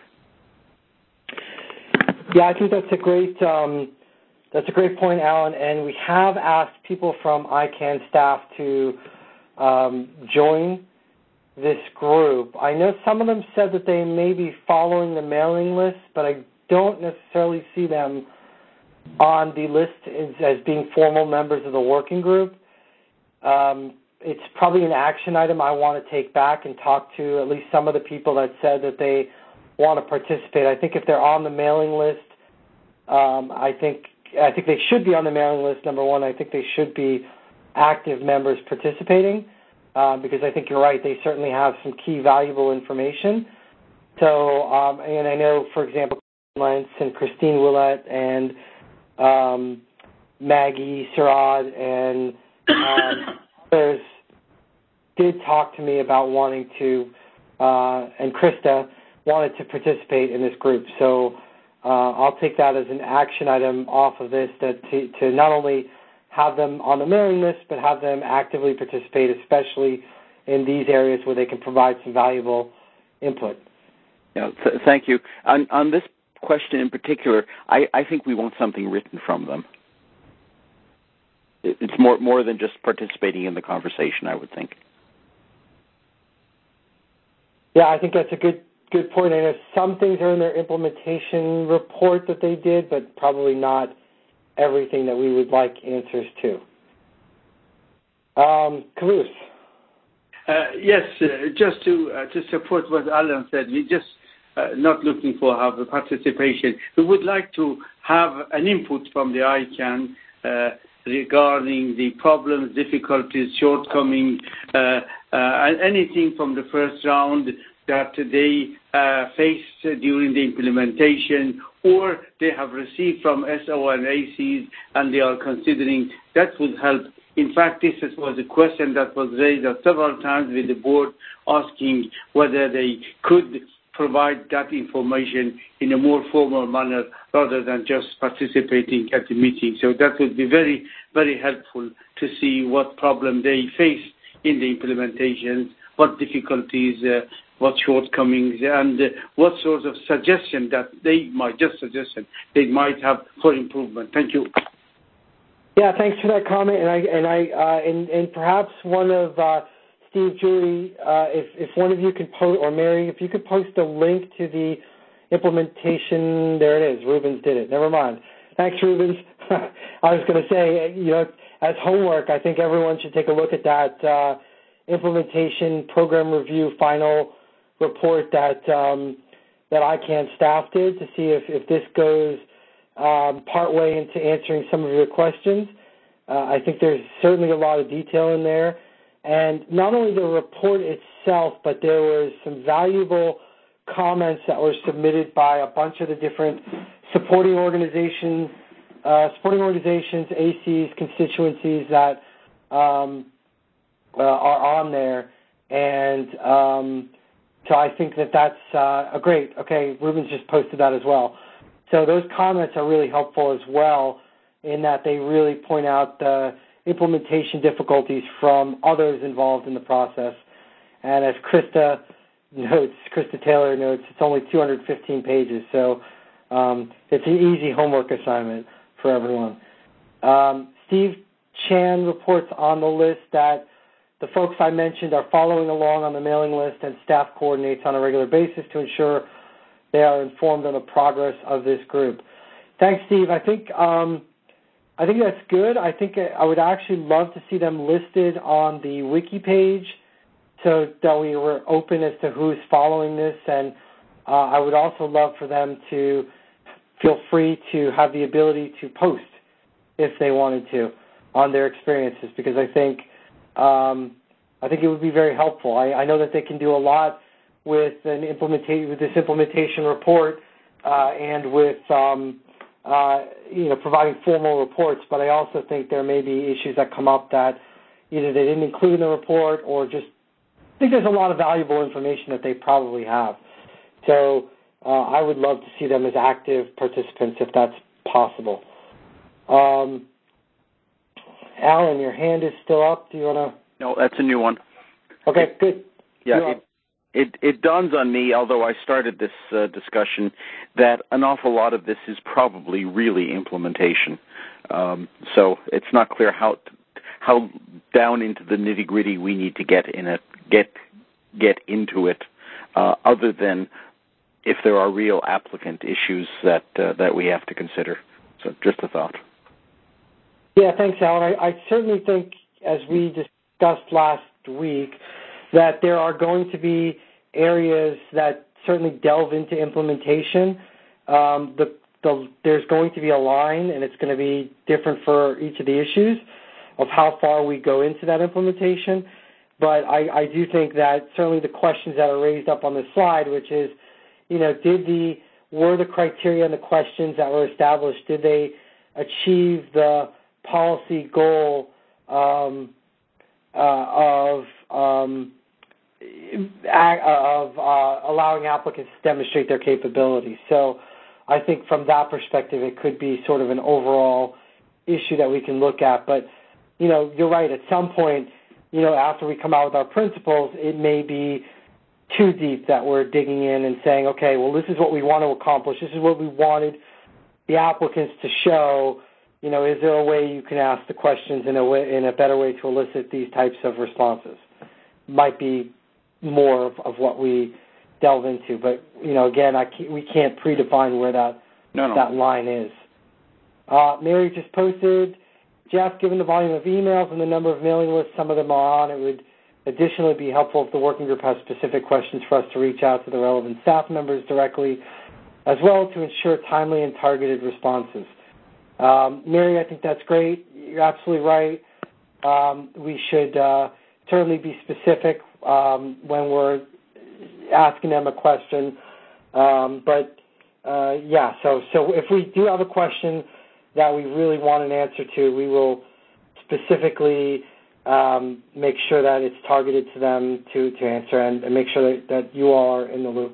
Yeah, I think that's a great um, that's a great point, Alan. And we have asked people from I CANN staff to um, join this group. I know some of them said that they may be following the mailing list, but I don't necessarily see them on the list as, as being formal members of the working group. Um, it's probably an action item I want to take back and talk to at least some of the people that said that they want to participate. I think if they're on the mailing list, um, I think I think they should be on the mailing list, number one. I think they should be active members participating uh, because I think you're right. They certainly have some key valuable information. So, um, and I know, for example, Lentz and Christine Willett and um, Maggie Sirad and um, others did talk to me about wanting to, uh, and Krista wanted to participate in this group. So uh, I'll take that as an action item off of this, that to, to not only have them on the mailing list, but have them actively participate, especially in these areas where they can provide some valuable input. Yeah, th- thank you. On, on this question in particular, I, I think we want something written from them. It, it's more more than just participating in the conversation, I would think. Yeah, I think that's a good good point. I know some things are in their implementation report that they did, but probably not everything that we would like answers to. Um, Caboose. Uh, yes, uh, just to uh, to support what Alan said, we just uh, not looking for have a participation. We would like to have an input from the I CANN uh, regarding the problems, difficulties, shortcomings, uh, uh, and anything from the first round that they uh, faced during the implementation, or they have received from S O and A Cs and they are considering. That would help. In fact, this was a question that was raised several times with the board, asking whether they could provide that information in a more formal manner rather than just participating at the meeting. So that would be very, very helpful to see what problem they face in the implementations, what difficulties, uh, what shortcomings, and uh, what sorts of suggestion that they might, just suggestion, they might have for improvement. Thank you. Yeah, thanks for that comment, and I and I uh, and, and perhaps one of uh, Steve, Julie, uh, if if one of you could post, or Mary, if you could post a link to the implementation. There it is. Rubens did it. Never mind. Thanks, Rubens. I was going to say, you know, as homework, I think everyone should take a look at that uh, implementation program review final report that um, that I CANN staff did to see if if this goes Um, partway into answering some of your questions. Uh, I think there's certainly a lot of detail in there, And not only the report itself, but there was some valuable comments that were submitted by a bunch of the different supporting organizations, uh, supporting organizations, A Cs, constituencies that um, uh, are on there. And um, so I think that that's uh, a great, okay, Ruben's just posted that as well. So those comments are really helpful as well in that they really point out the implementation difficulties from others involved in the process. And as Krista notes, Krista Taylor notes, it's only two hundred fifteen pages, so um, it's an easy homework assignment for everyone. Um, Steve Chan reports on the list that the folks I mentioned are following along on the mailing list, and staff coordinates on a regular basis to ensure they are informed on the progress of this group. Thanks, Steve. I think um, I think that's good. I think I would actually love to see them listed on the wiki page so that we were open as to who's following this, and uh, I would also love for them to feel free to have the ability to post if they wanted to on their experiences, because I think um, I think it would be very helpful. I, I know that they can do a lot with an implementation with this implementation report uh, and with um, uh, you know providing formal reports, but I also think there may be issues that come up that either they didn't include in the report or just I think there's a lot of valuable information that they probably have. So uh, I would love to see them as active participants if that's possible. Um, Alan, your hand is still up. Do you want to? No, that's a new one. Okay, good. Yeah, it, it, it dawns on me, although I started this uh, discussion, that an awful lot of this is probably really implementation. Um, so it's not clear how how down into the nitty-gritty we need to get in it, get get into it, uh, other than if there are real applicant issues that uh, that we have to consider. So just a thought. Yeah, thanks, Alan. I, I certainly think, as we discussed last week, that there are going to be areas that certainly delve into implementation. Um, the, the, there's going to be a line, and it's going to be different for each of the issues of how far we go into that implementation. But I, I do think that certainly the questions that are raised up on the slide, which is, you know, did the were the criteria and the questions that were established, did they achieve the policy goal um, uh, of um, of uh, allowing applicants to demonstrate their capabilities. So I think from that perspective, it could be sort of an overall issue that we can look at. But, you know, you're right. At some point, you know, after we come out with our principles, it may be too deep that we're digging in and saying, okay, well, this is what we want to accomplish. This is what we wanted the applicants to show. You know, is there a way you can ask the questions in a way, in a better way to elicit these types of responses? Might be more of, of what we delve into, but you know, again, I can't, we can't predefine where that no, no. that line is. Uh, Mary just posted, Jeff, given the volume of emails and the number of mailing lists some of them are on, it would additionally be helpful if the working group has specific questions for us to reach out to the relevant staff members directly, as well to ensure timely and targeted responses. Um, Mary, I think that's great. You're absolutely right. Um, we should uh, certainly be specific um, when we're asking them a question. Um, but, uh, yeah, so, so if we do have a question that we really want an answer to, we will specifically um, make sure that it's targeted to them to, to answer and, and make sure that, that you all are in the loop.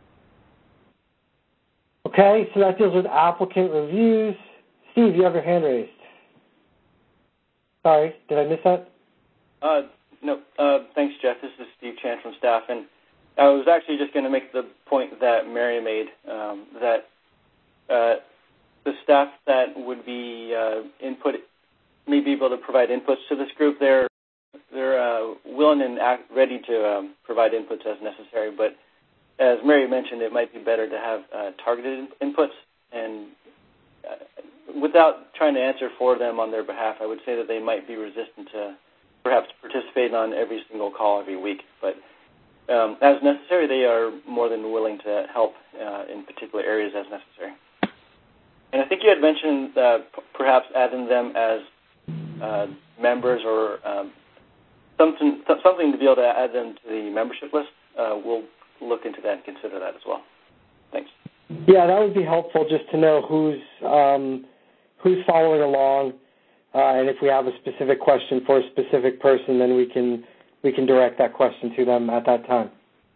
Okay, so that deals with applicant reviews. Steve, you have your hand raised. Sorry, did I miss that? Uh, no, uh, thanks, Jeff. This is Steve Chan from staff, and I was actually just going to make the point that Mary made, um, that uh, the staff that would be uh, input, may be able to provide inputs to this group, they're they're uh, willing and act, ready to um, provide inputs as necessary. But as Mary mentioned, it might be better to have uh, targeted inputs, and uh, without trying to answer for them on their behalf, I would say that they might be resistant to perhaps participating on every single call every week. But um, as necessary, they are more than willing to help uh, in particular areas as necessary. And I think you had mentioned uh, p- perhaps adding them as uh, members or um, something something to be able to add them to the membership list, uh, we'll look into that and consider that as well. Thanks. Yeah, that would be helpful just to know who's um, who's following along, uh, and if we have a specific question for a specific person, then we can we can direct that question to them at that time.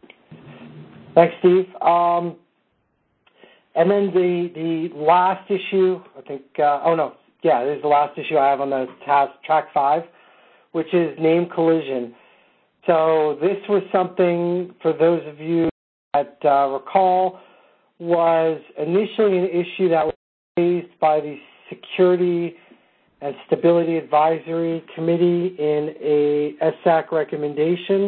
Thanks, Steve. Um, and then the the last issue, I think. Uh, oh no, yeah, this is the last issue I have on the task track five, which is name collision. So this was something, for those of you that uh, recall, was initially an issue that was raised by the Security and Stability Advisory Committee in a S A C recommendation,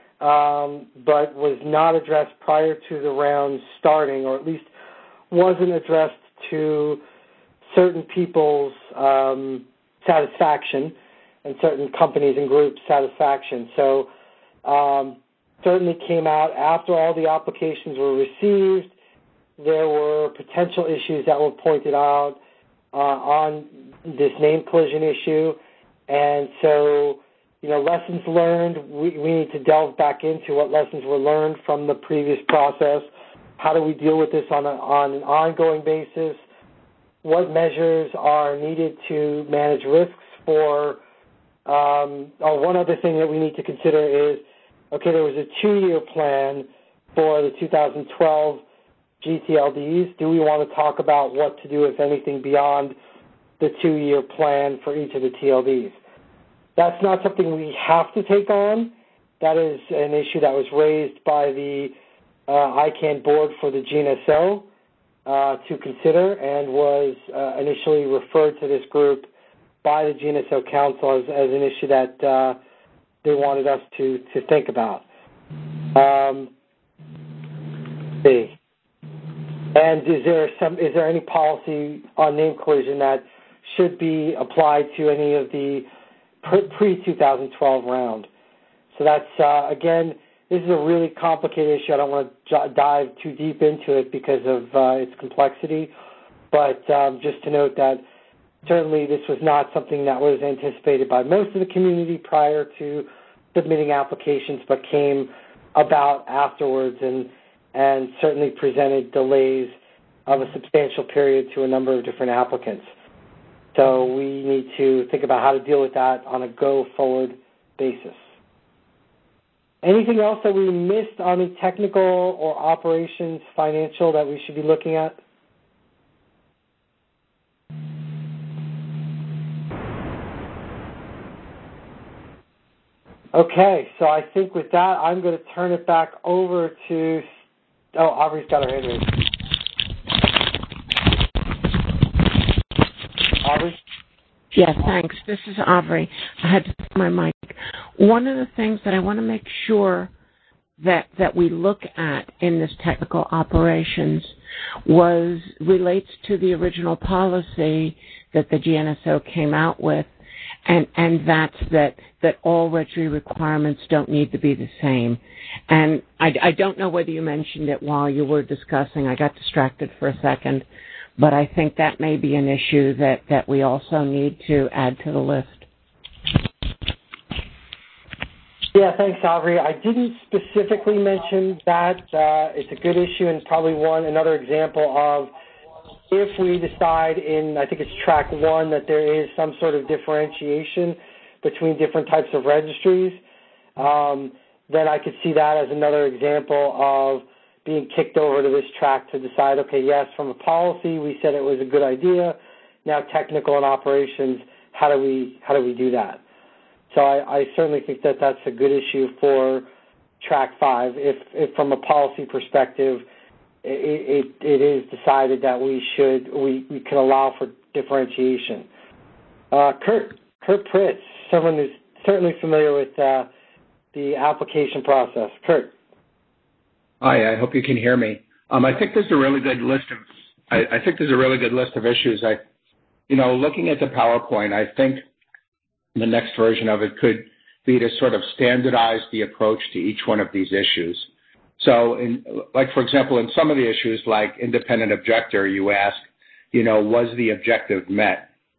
um, but was not addressed prior to the round starting, or at least wasn't addressed to certain people's um, satisfaction and certain companies and groups' satisfaction. So um, certainly came out after all the applications were received. There were potential issues that were pointed out uh, on this name collision issue. And so, you know, lessons learned, we, we need to delve back into what lessons were learned from the previous process. How do we deal with this on, a, on an ongoing basis? What measures are needed to manage risks for, um, oh, one other thing that we need to consider is, okay, there was a two-year plan for the two thousand twelve G T L Ds. Do we want to talk about what to do, if anything, beyond the two-year plan for each of the T L Ds? That's not something we have to take on. That is an issue that was raised by the uh, I CANN board for the G N S O uh, to consider, and was uh, initially referred to this group by the G N S O Council as, as an issue that uh, they wanted us to, to think about. Um, see. And is there some? Is there any policy on name collision that should be applied to any of the pre two thousand twelve round? So that's uh, again, this is a really complicated issue. I don't want to j- dive too deep into it because of uh, its complexity, but um, just to note that certainly this was not something that was anticipated by most of the community prior to submitting applications, but came about afterwards, and and certainly presented delays of a substantial period to a number of different applicants. So we need to think about how to deal with that on a go-forward basis. Anything else that we missed on the technical or operations financial that we should be looking at? Okay, so I think with that, I'm going to turn it back over to, oh, Aubrey's got her hand raised. Aubrey? Yes, thanks. This is Aubrey. I had to put my mic. One of the things that I want to make sure that that we look at in this technical operations was relates to the original policy that the G N S O came out with, and and that's that that all registry requirements don't need to be the same. And I, I don't know whether you mentioned it while you were discussing. I got distracted for a second, but I think that may be an issue that, that we also need to add to the list. Yeah, thanks, Aubrey. I didn't specifically mention that. Uh, it's a good issue, and probably one another example of if we decide in, I think it's track one, that there is some sort of differentiation between different types of registries, um, then I could see that as another example of being kicked over to this track to decide, okay, yes, from a policy, we said it was a good idea. Now technical and operations, how do we how do we do that? So I, I certainly think that that's a good issue for track five. If, if from a policy perspective, it, it, it is decided that we should we, we can allow for differentiation. Uh, Kurt Kurt Pritz, someone who's certainly familiar with uh, the application process. Kurt. Hi, I hope you can hear me. Um, I think there's a really good list of I, I think there's a really good list of issues. I, you know, looking at the PowerPoint, I think the next version of it could be to sort of standardize the approach to each one of these issues. So, in, like, for example, in some of the issues like independent objector, you ask, you know, was the objective met?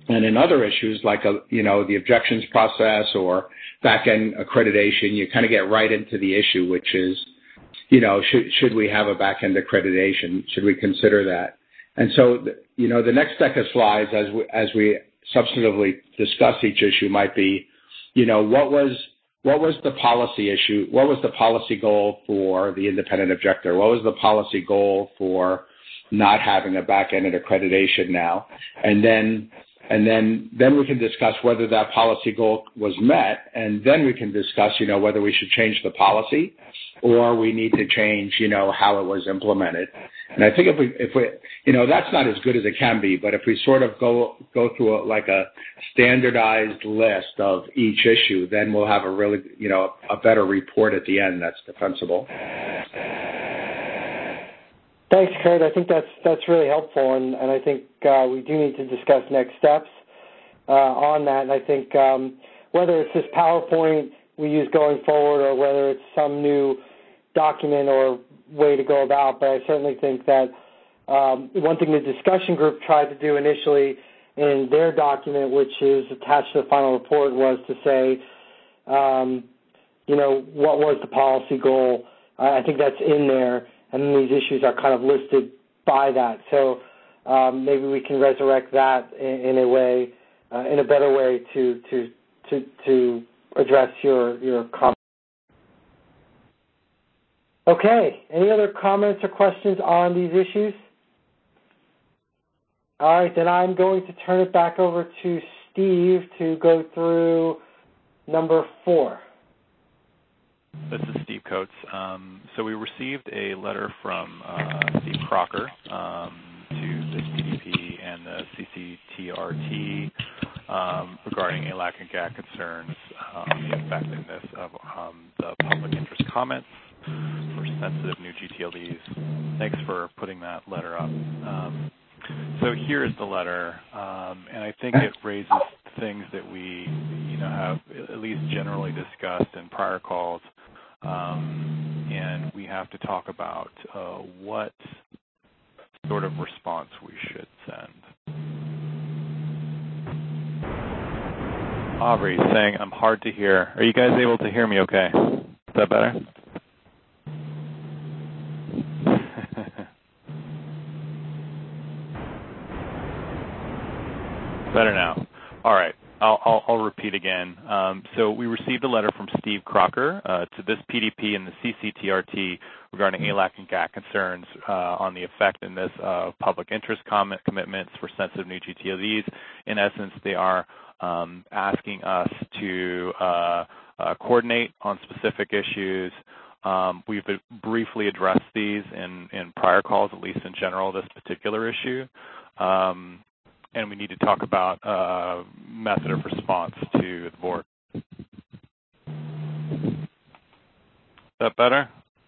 And in other issues like, a, you know, the objections process or back-end accreditation, you kind of get right into the issue, which is, you know, should, should we have a back-end accreditation? Should we consider that? And so, you know, the next deck of slides as we, as we substantively discuss each issue might be, you know, what was, what was the policy issue? What was the policy goal for the independent objector? What was the policy goal for not having a back-end accreditation now? And then, and then, then we can discuss whether that policy goal was met, and then we can discuss, you know, whether we should change the policy or we need to change, you know, how it was implemented. And I think if we, if we, you know, that's not as good as it can be, but if we sort of go, go through a, like a standardized list of each issue, then we'll have a really, you know, a better report at the end that's defensible. Thanks, Kurt. I think that's that's really helpful, and, and I think uh, we do need to discuss next steps uh, on that. And I think um, whether it's this PowerPoint we use going forward or whether it's some new document or way to go about, but I certainly think that um, one thing the discussion group tried to do initially in their document, which is attached to the final report, was to say, um, you know, what was the policy goal? I think that's in there. And then these issues are kind of listed by that. So um, maybe we can resurrect that in, in a way, uh, in a better way to to to, to address your your comments. Okay. Any other comments or questions on these issues? All right. Then I'm going to turn it back over to Steve to go through number four. This is Steve Coates. Um, so we received a letter from uh, Steve Crocker um, to this P D P and the C C T R T um, regarding A L A C and G A C concerns on um, the effectiveness of um, the public interest comments for sensitive new G T L Ds. Thanks for putting that letter up. Um, so here is the letter, um, and I think it raises things that we, you know, have at least generally discussed in prior calls. Um, and we have to talk about uh, what sort of response we should send. Aubrey saying, I'm hard to hear. Are you guys able to hear me okay? Is that better? Better now. All right. I'll, I'll, I'll repeat again. Um, so we received a letter from Steve Crocker uh, to this P D P and the C C T R T regarding A L A C and G A C concerns uh, on the effectiveness of public interest comment commitments for sensitive new G T L Ds. In essence, they are um, asking us to uh, uh, coordinate on specific issues. Um, we've briefly addressed these in, in prior calls, at least in general, this particular issue. Um, And we need to talk about uh, method of response to the board. Is that better?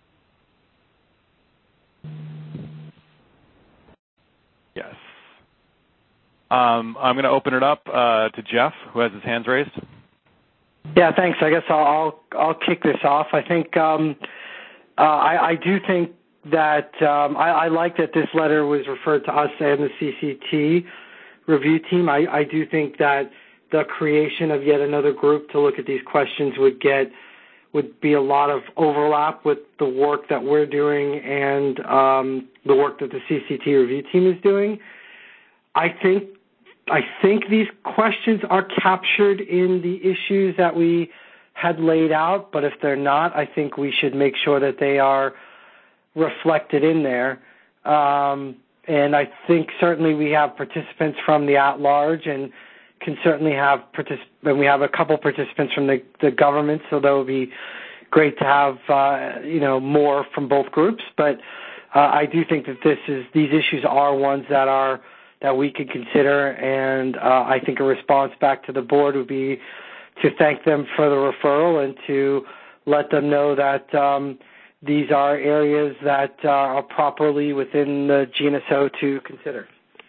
Yes. Um, I'm going to open it up uh, to Jeff, who has his hands raised. Yeah, thanks. I guess I'll I'll, I'll kick this off. I think um, uh, I, I do think that um, I, I like that this letter was referred to us and the C C T review team. I, I do think that the creation of yet another group to look at these questions would get would be a lot of overlap with the work that we're doing and um, the work that the C C T review team is doing. I think I think these questions are captured in the issues that we had laid out, but if they're not, I think we should make sure that they are reflected in there. Um, And I think certainly we have participants from the at-large and can certainly have particip- and we have a couple participants from the, the government, so that would be great to have, uh, you know, more from both groups. But uh, I do think that this is these issues are ones that are that we could consider, and uh, I think a response back to the board would be to thank them for the referral and to let them know that um, these are areas that uh, are properly within the G N S O to consider.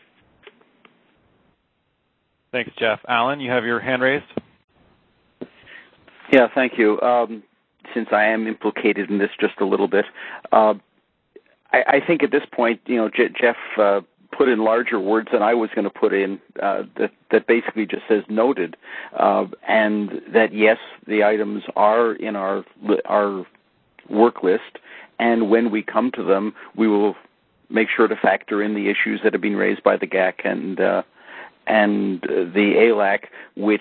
Thanks, Jeff. Alan, you have your hand raised. Yeah, thank you. Um, since I am implicated in this just a little bit, uh, I, I think at this point, you know, J- Jeff uh, put in larger words than I was going to put in uh, that, that basically just says noted, uh, and that, yes, the items are in our our work list, and when we come to them, we will make sure to factor in the issues that have been raised by the G A C and uh, and the A L A C, which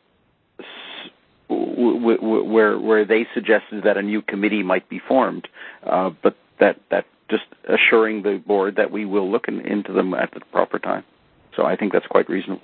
w- w- where where they suggested that a new committee might be formed, uh, but that that just assuring the board that we will look in, into them at the proper time. So I think that's quite reasonable.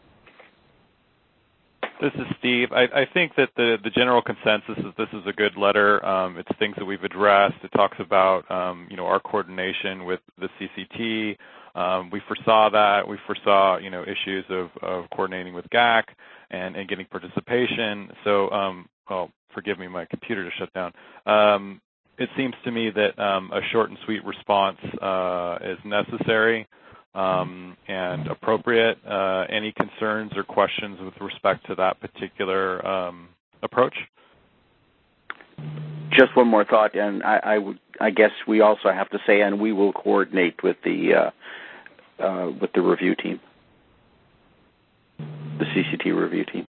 This is Steve. I, I think that the, the general consensus is this is a good letter. Um, it's things that we've addressed. It talks about um, you know our coordination with the C C T. Um, we foresaw that. We foresaw you know issues of, of coordinating with G A C and, and getting participation. So, um, well, forgive me, my computer just shut down. Um, it seems to me that um, a short and sweet response uh, is necessary. Um, and appropriate. Uh, any concerns or questions with respect to that particular um, approach? Just one more thought, and I, I would, I guess we also have to say, and we will coordinate with the uh, uh, with the review team, the C C T review team.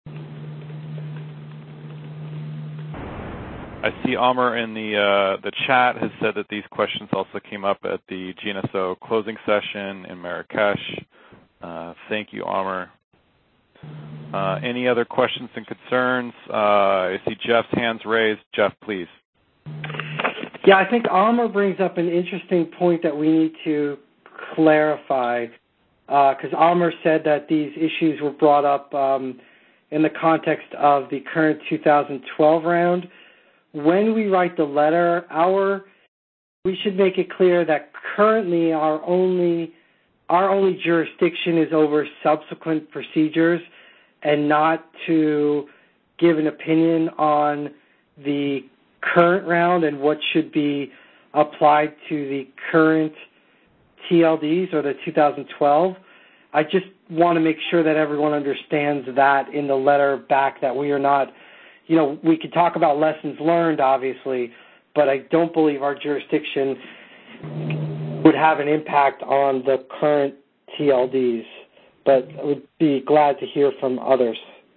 I see Amr in the uh, the chat has said that these questions also came up at the G N S O closing session in Marrakesh. Uh, thank you, Amr. Uh, any other questions and concerns? Uh, I see Jeff's hands raised. Jeff, please. Yeah, I think Amr brings up an interesting point that we need to clarify, because uh, Amr said that these issues were brought up um, in the context of the current two thousand twelve round. When we write the letter, our we should make it clear that currently our only our only jurisdiction is over subsequent procedures, and not to give an opinion on the current round and what should be applied to the current T L Ds or the two thousand twelve. I just want to make sure that everyone understands that in the letter back, that we are not, you know, we could talk about lessons learned, obviously, but I don't believe our jurisdiction would have an impact on the current T L Ds. But I would be glad to hear from others.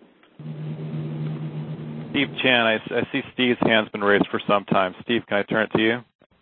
Steve Chan, I, I see Steve's hand's been raised for some time. Steve, can I turn it to you?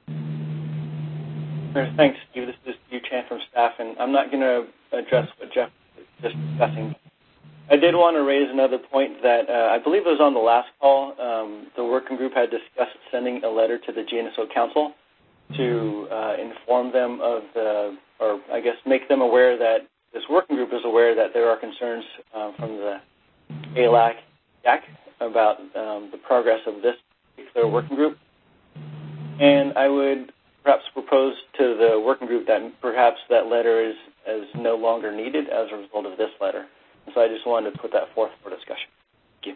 Sure, thanks, Steve. This is Steve Chan from staff, and I'm not going to address what Jeff was just discussing. I did want to raise another point that uh, I believe it was on the last call. Um, the working group had discussed sending a letter to the G N S O Council to uh, inform them of the, or I guess make them aware that this working group is aware that there are concerns uh, from the A L A C, G A C about um, the progress of this particular working group. And I would perhaps propose to the working group that perhaps that letter is, is no longer needed as a result of this letter. And so I just wanted to put that forth for discussion. Thank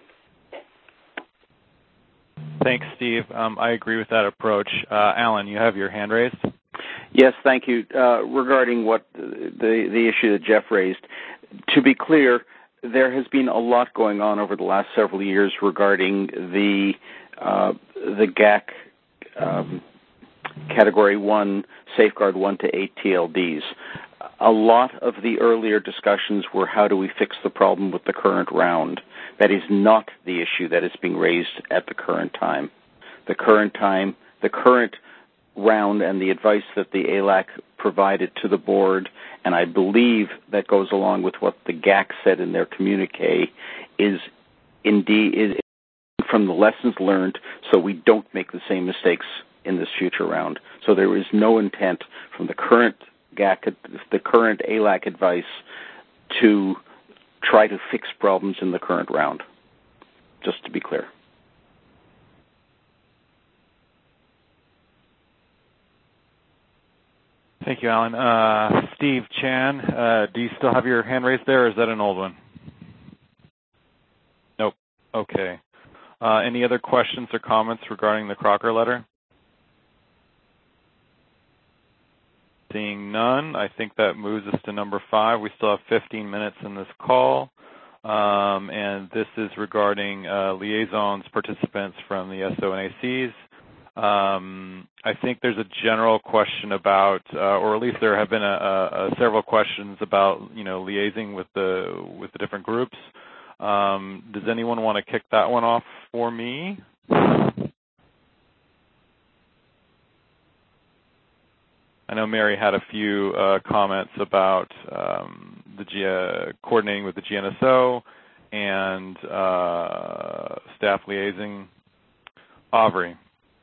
you. Thanks, Steve. Um, I agree with that approach. Uh, Alan, you have your hand raised. Yes, thank you. Uh, regarding what the the issue that Jeff raised, to be clear, there has been a lot going on over the last several years regarding the uh, the G A C um, Category one, Safeguard one to eight T L Ds. A lot of the earlier discussions were how do we fix the problem with the current round. That is not the issue that is being raised at the current time. The current time, the current round and the advice that the A L A C provided to the board, and I believe that goes along with what the G A C said in their communique, is indeed is from the lessons learned so we don't make the same mistakes in this future round. So there is no intent from the current G A C, the current A L A C advice to try to fix problems in the current round, just to be clear. Thank you, Alan. Uh, Steve Chan, uh, do you still have your hand raised there, or is that an old one? Nope. Okay. Uh, any other questions or comments regarding the Crocker letter? Seeing none, I think that moves us to number five. We still have fifteen minutes in this call, um, and this is regarding uh, liaisons, participants from the S O N A Cs. Um, I think there's a general question about, uh, or at least there have been a, a, a several questions about, you know, liaising with the with the different groups. Um, does anyone want to kick that one off for me? I know Mary had a few uh, comments about um, the G- uh, coordinating with the G N S O and uh, staff liaising. Aubrey.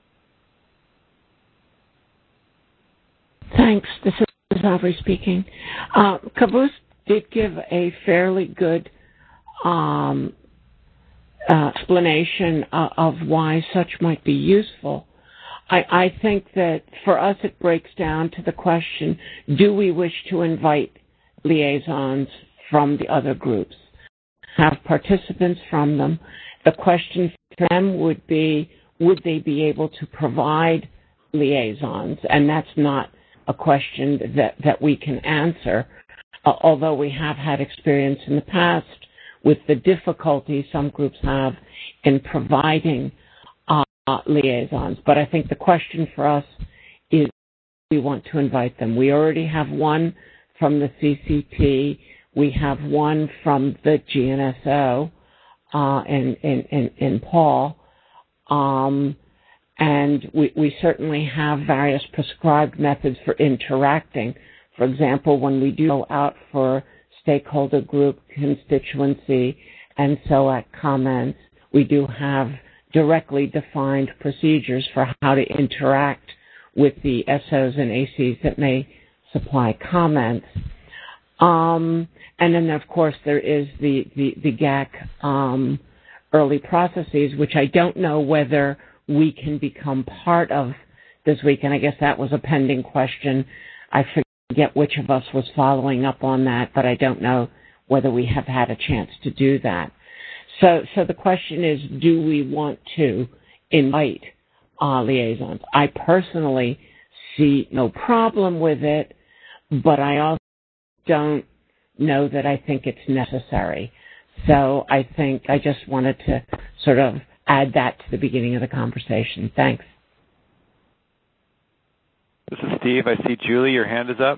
Thanks. This is Aubrey speaking. Uh, Caboose did give a fairly good um, uh, explanation uh, of why such might be useful. I, I think that for us it breaks down to the question, do we wish to invite liaisons from the other groups? Have participants from them? The question for them would be, would they be able to provide liaisons? And that's not a question that, that we can answer, uh, although we have had experience in the past with the difficulty some groups have in providing uh, liaisons. But I think the question for us is, we want to invite them. We already have one from the C C T. We have one from the G N S O uh, and, and, and, and Paul. Um, and we, we certainly have various prescribed methods for interacting. For example, when we do go out for stakeholder group, constituency, and S O A C comments, we do have directly defined procedures for how to interact with the S Os and A Cs that may supply comments. Um, and then, of course, there is the, the, the G A C um, early processes, which I don't know whether we can become part of this week. And I guess that was a pending question. I forget which of us was following up on that, but I don't know whether we have had a chance to do that. So, so the question is, do we want to invite uh, liaisons? I personally see no problem with it, but I also don't know that I think it's necessary. So I think I just wanted to sort of add that to the beginning of the conversation. Thanks. This is Steve. I see Julie, your hand is up.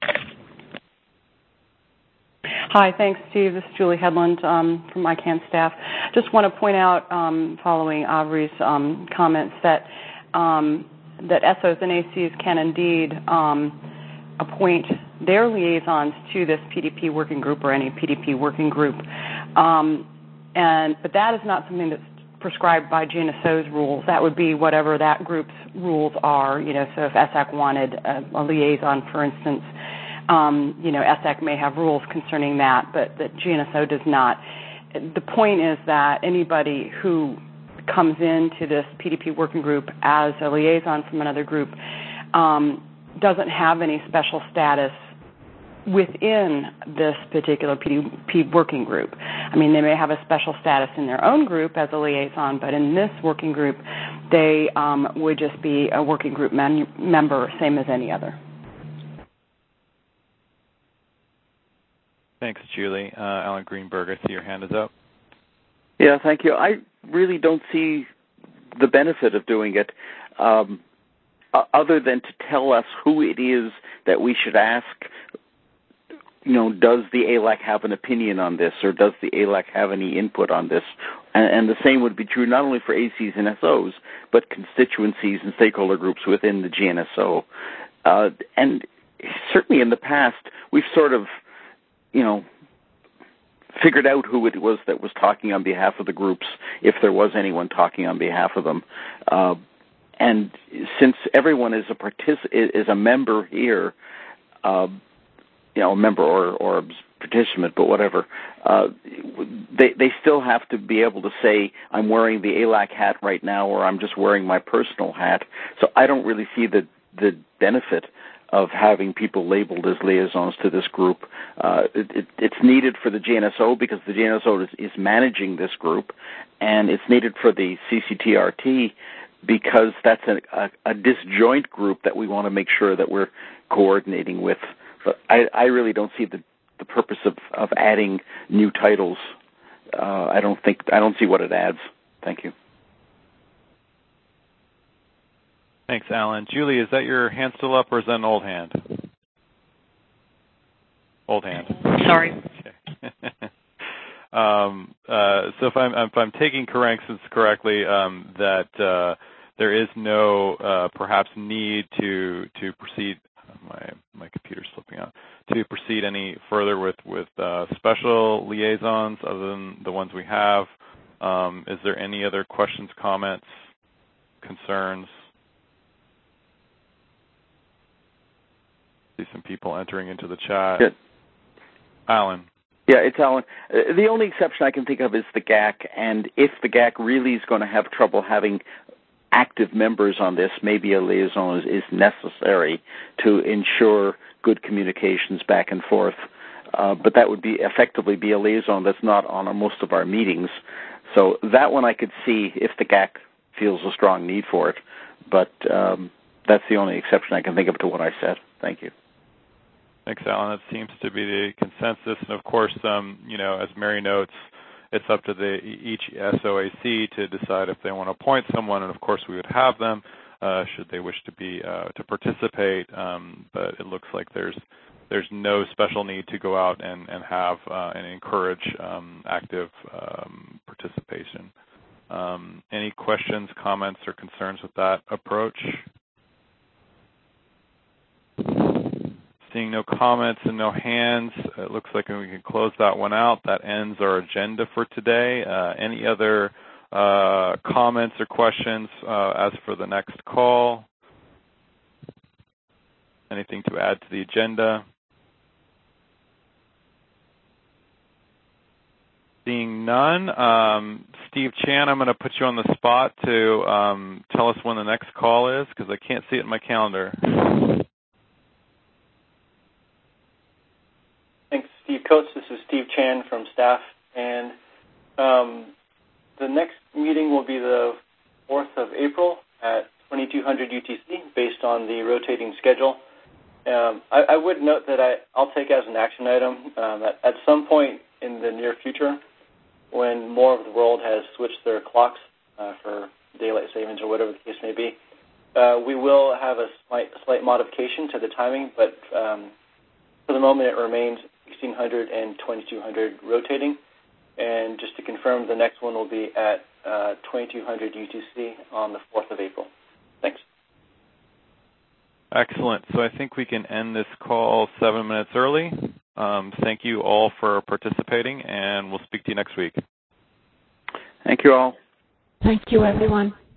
Hi, thanks, Steve. This is Julie Headland um, from I CAN staff. Just want to point out, um, following Aubrey's um, comments, that um, that S Os and A Cs can indeed um, appoint their liaisons to this P D P working group or any P D P working group, um, and but that is not something that's prescribed by G N S O's rules. That would be whatever that group's rules are. You know, so if S A C wanted a, a liaison, for instance. Um, you know, S A C may have rules concerning that, but that G N S O does not. The point is that anybody who comes into this P D P working group as a liaison from another group um, doesn't have any special status within this particular P D P working group. I mean, they may have a special status in their own group as a liaison, but in this working group, they um, would just be a working group men- member, same as any other. Thanks, Julie. Uh, Alan Greenberg, I see your hand is up. Yeah, thank you. I really don't see the benefit of doing it um, other than to tell us who it is that we should ask. You know, does the A L A C have an opinion on this, or does the A L A C have any input on this? And, and the same would be true not only for A Cs and S Os, but constituencies and stakeholder groups within the G N S O. Uh, and certainly in the past, we've sort of you know, figured out who it was that was talking on behalf of the groups, if there was anyone talking on behalf of them. Uh, and since everyone is a partic- is a member here, uh, you know, a member or, or a participant, but whatever, uh, they they still have to be able to say, I'm wearing the A L A C hat right now, or I'm just wearing my personal hat. So I don't really see the, the benefit of having people labeled as liaisons to this group. Uh, it, it, it's needed for the G N S O because the G N S O is, is managing this group, and it's needed for the C C T R T because that's a, a, a disjoint group that we want to make sure that we're coordinating with. But I, I really don't see the, the purpose of, of adding new titles. Uh, I don't think I don't see what it adds. Thank you. Thanks, Alan. Julie, is that your hand still up, or is that an old hand? Old hand. Sorry. Okay. um, uh, so if I'm, if I'm taking corrections correctly, um, that uh, there is no uh, perhaps need to to proceed. My my computer's slipping out. To proceed any further with with uh, special liaisons other than the ones we have. Um, is there any other questions, comments, concerns? See some people entering into the chat. Good. Alan. Yeah, it's Alan. Uh, the only exception I can think of is the G A C, and if the G A C really is going to have trouble having active members on this, maybe a liaison is, is necessary to ensure good communications back and forth. Uh, but that would be effectively be a liaison that's not on most of our meetings. So that one I could see if the G A C feels a strong need for it. But um, that's the only exception I can think of to what I said. Thank you. Thanks, Alan. That seems to be the consensus. And, of course, um, you know, as Mary notes, it's up to the each S O A C to decide if they want to appoint someone, and, of course, we would have them uh, should they wish to be uh, to participate. Um, but it looks like there's there's no special need to go out and, and have uh, and encourage um, active um, participation. Um, any questions, comments, or concerns with that approach? Seeing no comments and no hands, it looks like we can close that one out. That ends our agenda for today. Uh, any other uh, comments or questions uh, as for the next call? Anything to add to the agenda? Seeing none, um, Steve Chan, I'm going to put you on the spot to um, tell us when the next call is, because I can't see it in my calendar. Thanks, Steve Coates. This is Steve Chan from staff, and um, the next meeting will be the fourth of April at twenty-two hundred U T C, based on the rotating schedule. Um, I, I would note that I, I'll take as an action item um, at, at some point in the near future, when more of the world has switched their clocks uh, for daylight savings or whatever the case may be, uh, we will have a slight, slight modification to the timing, but um, for the moment it remains sixteen hundred and twenty-two hundred rotating. And just to confirm, the next one will be at uh, twenty-two hundred U T C on the fourth of April. Thanks. Excellent. So I think we can end this call seven minutes early. Um, thank you all for participating, and we'll speak to you next week. Thank you all. Thank you, everyone.